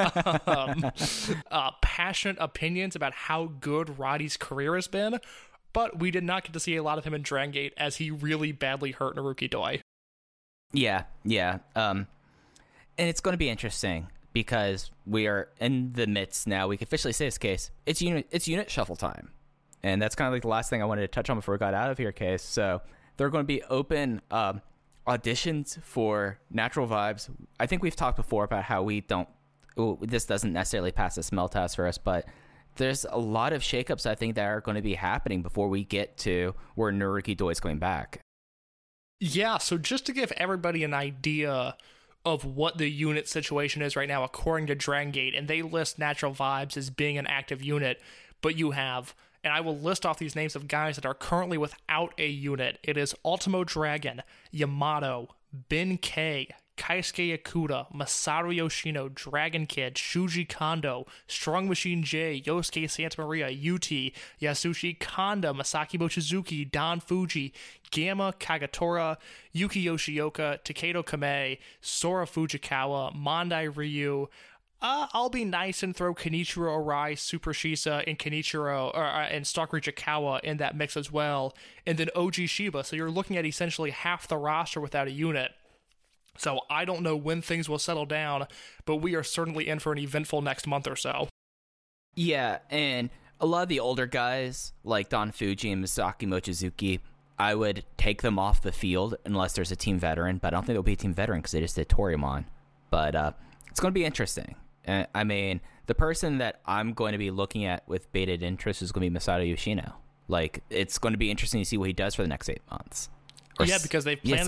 passionate opinions about how good Roddy's career has been, but we did not get to see a lot of him in Dragon Gate as he really badly hurt Naruki Doi. Yeah. And it's going to be interesting, because we are in the midst now. We can officially say this, Case. It's unit shuffle time. And that's kind of like the last thing I wanted to touch on before we got out of here, Case. So there are going to be open auditions for Natural Vibes. I think we've talked before about how this doesn't necessarily pass the smell test for us, but there's a lot of shakeups I think that are going to be happening before we get to where Naruki Doi is going back. Yeah, so just to give everybody an idea of what the unit situation is right now according to Dragon Gate, and they list Natural Vibes as being an active unit, but you have, and I will list off these names of guys that are currently without a unit. It is Ultimo Dragon, Yamato, Ben K, Kaisuke Ikuda, Masaru Yoshino, Dragon Kid, Shuji Kondo, Strong Machine J, Yosuke Santa Maria, UT, Yasushi Kanda, Masaki Mochizuki, Don Fuji, Gamma Kagatora, Yuki Yoshioka, Takedo Kame, Sora Fujikawa, Mondai Ryu. I'll be nice and throw Kenichiro Arai, Super Shisa, and and Stalker Ichikawa in that mix as well, and then OG Shiba. So you're looking at essentially half the roster without a unit. So I don't know when things will settle down, but we are certainly in for an eventful next month or so. Yeah, and a lot of the older guys, like Don Fuji and Masaki Mochizuki, I would take them off the field unless there's a team veteran, but I don't think there'll be a team veteran because they just did Toryumon. But it's going to be interesting. I mean, the person that I'm going to be looking at with bated interest is going to be Masato Yoshino. Like, it's going to be interesting to see what he does for the next 8 months. Because they've planted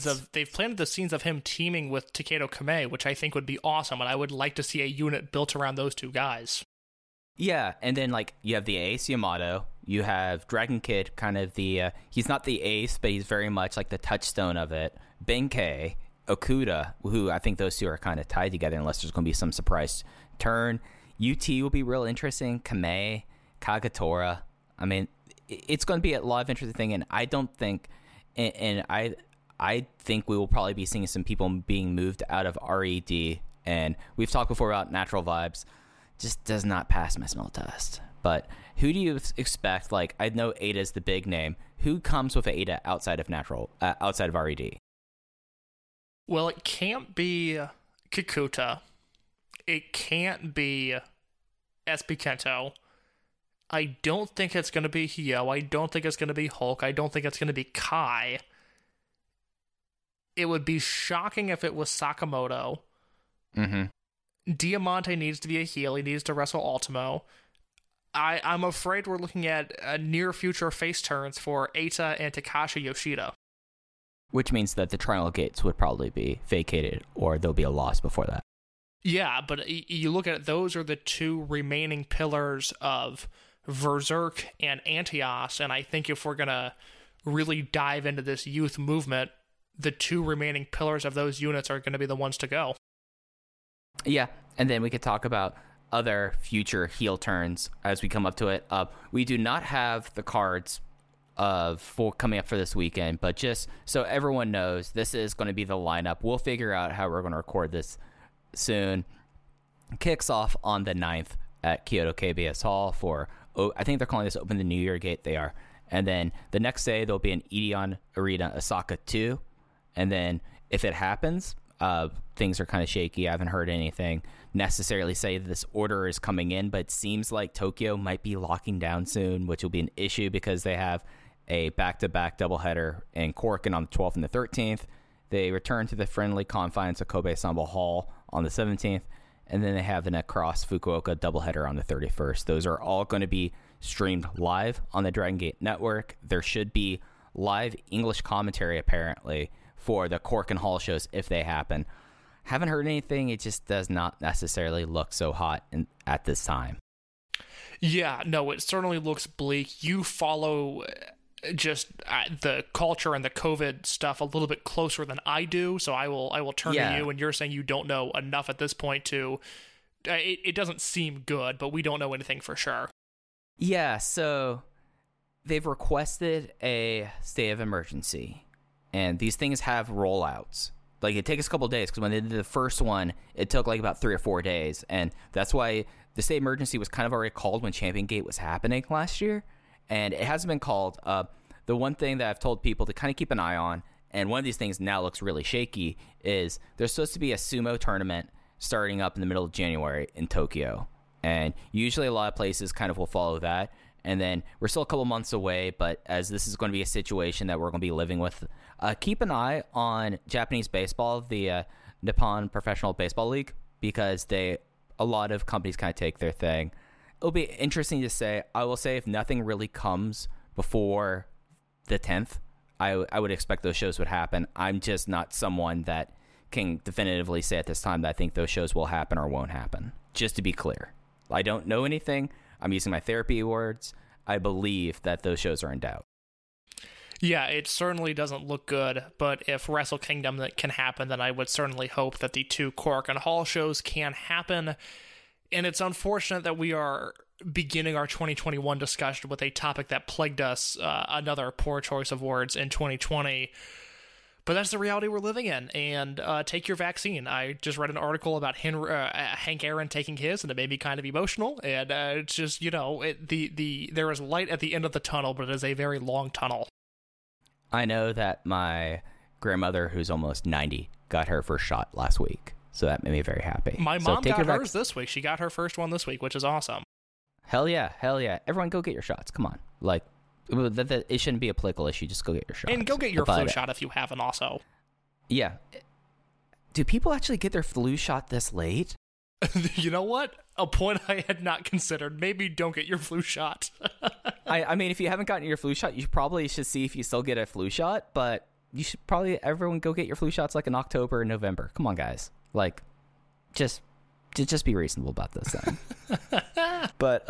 the scenes of him teaming with Takedo Kame, which I think would be awesome, and I would like to see a unit built around those two guys. Yeah, and then like you have the ace Yamato, you have Dragon Kid, kind of the he's not the ace, but he's very much like the touchstone of it. Benkei, Okuda, who I think those two are kind of tied together unless there's going to be some surprise turn. UT will be real interesting. Kame, Kagatora. I mean, it's going to be a lot of interesting thing, and I don't think. And I think we will probably be seeing some people being moved out of RED. And we've talked before about Natural Vibes. Just does not pass my smell test. But who do you expect? Like, I know Ada's the big name. Who comes with Ada outside of RED? Well, it can't be Kikuta. It can't be SB Kento. I don't think it's going to be Hyo. I don't think it's going to be Hulk. I don't think it's going to be Kai. It would be shocking if it was Sakamoto. Mm-hmm. Diamante needs to be a heel. He needs to wrestle Ultimo. I'm afraid we're looking at near future face turns for Eita and Takashi Yoshida. Which means that the Triangle Gates would probably be vacated, or there'll be a loss before that. Yeah, but you look at it, those are the two remaining pillars of Berserk and Antios, and I think if we're going to really dive into this youth movement, the two remaining pillars of those units are going to be the ones to go. Yeah, and then we could talk about other future heel turns as we come up to it. We do not have the cards for coming up for this weekend, but just so everyone knows, this is going to be the lineup. We'll figure out how we're going to record this soon. Kicks off on the 9th at Kyoto KBS Hall for, I think they're calling this Open the New Year Gate. They are. And then the next day, there'll be an Edion Arena Osaka 2. And then if it happens, things are kind of shaky. I haven't heard anything necessarily say that this order is coming in, but it seems like Tokyo might be locking down soon, which will be an issue because they have a back-to-back doubleheader in Corkin on the 12th and the 13th. They return to the friendly confines of Kobe Sanbo Hall on the 17th, and then they have the Necross Fukuoka doubleheader on the 31st. Those are all going to be streamed live on the Dragon Gate network. There should be live English commentary, apparently, for the Corkin Hall shows if they happen. Haven't heard anything. It just does not necessarily look so hot at this time. Yeah, no, it certainly looks bleak. You follow just the culture and the COVID stuff a little bit closer than I do, so I will turn to you, and you're saying you don't know enough at this point to... It doesn't seem good, but we don't know anything for sure. Yeah, so they've requested a state of emergency, and these things have rollouts. Like, it takes a couple of days, because when they did the first one, it took like about 3 or 4 days, and that's why the state of emergency was kind of already called when Champion Gate was happening last year, and it hasn't been called. The one thing that I've told people to kind of keep an eye on, and one of these things now looks really shaky, is there's supposed to be a sumo tournament starting up in the middle of January in Tokyo, and usually a lot of places kind of will follow that. And then we're still a couple months away, but as this is going to be a situation that we're going to be living with, keep an eye on Japanese baseball, the Nippon Professional Baseball League, because a lot of companies kind of take their thing. It'll be interesting to say. I will say if nothing really comes before the 10th, I would expect those shows would happen. I'm just not someone that can definitively say at this time that I think those shows will happen or won't happen. Just to be clear, I don't know anything. I'm using my therapy words. I believe that those shows are in doubt. Yeah, it certainly doesn't look good, but if Wrestle Kingdom that can happen, then I would certainly hope that the 2 Corkin Hall shows can happen. And it's unfortunate that we are beginning our 2021 discussion with a topic that plagued us, another poor choice of words, in 2020. But that's the reality we're living in, and take your vaccine. I just read an article about Hank Aaron taking his, and it made me kind of emotional. And it's just, there is light at the end of the tunnel, but it is a very long tunnel. I know that my grandmother, who's almost 90, got her first shot last week, so that made me very happy. My mom got hers this week. She got her first one this week, which is awesome. Hell yeah. Everyone go get your shots. Come on. Like, it shouldn't be a political issue. Just go get your shots. And go get your flu shot if you haven't also. Yeah. Do people actually get their flu shot this late? You know what? A point I had not considered. Maybe don't get your flu shot. I mean, if you haven't gotten your flu shot, you probably should see if you still get a flu shot, but you should probably, everyone go get your flu shots like in October or November. Come on, guys. Like, just be reasonable about this thing. But,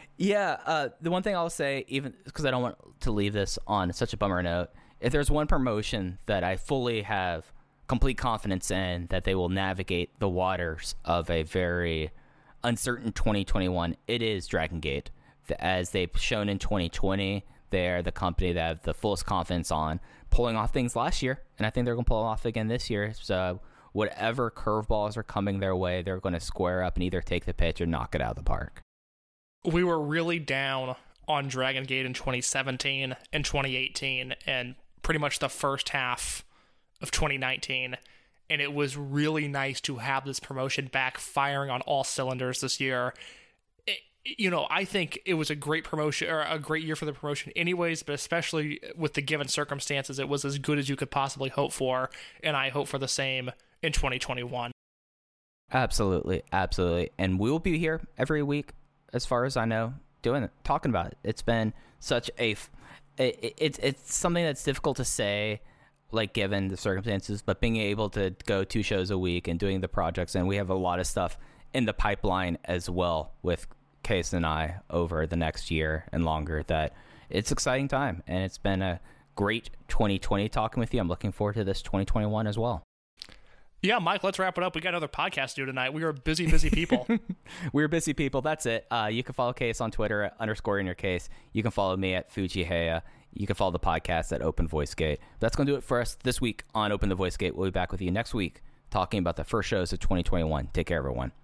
the one thing I'll say, even because I don't want to leave this on such a bummer note, if there's one promotion that I fully have complete confidence in that they will navigate the waters of a very uncertain 2021, it is Dragon Gate. As they've shown in 2020, they're the company that have the fullest confidence on pulling off things last year, and I think they're going to pull off again this year. So whatever curveballs are coming their way, they're going to square up and either take the pitch or knock it out of the park. We were really down on Dragon Gate in 2017 and 2018 and pretty much the first half of 2019, and it was really nice to have this promotion back firing on all cylinders this year. I think it was a great promotion, or a great year for the promotion anyways, but especially with the given circumstances, it was as good as you could possibly hope for, and I hope for the same in 2021. Absolutely. And we'll be here every week, as far as I know, talking about it. It's been such it's something that's difficult to say, like, given the circumstances, but being able to go 2 shows a week and doing the projects, and we have a lot of stuff in the pipeline as well with Case and I over the next year and longer, that it's an exciting time, and it's been a great 2020 talking with you. I'm looking forward to this 2021 as well. Yeah, Mike, let's wrap it up. We got another podcast to do tonight. We are busy, busy people. We're busy people. That's it. You can follow Case on Twitter at _InYourCase. You can follow me at Fujiheya. You can follow the podcast at Open Voice Gate. That's going to do it for us this week on Open the Voice Gate. We'll be back with you next week talking about the first shows of 2021. Take care, everyone.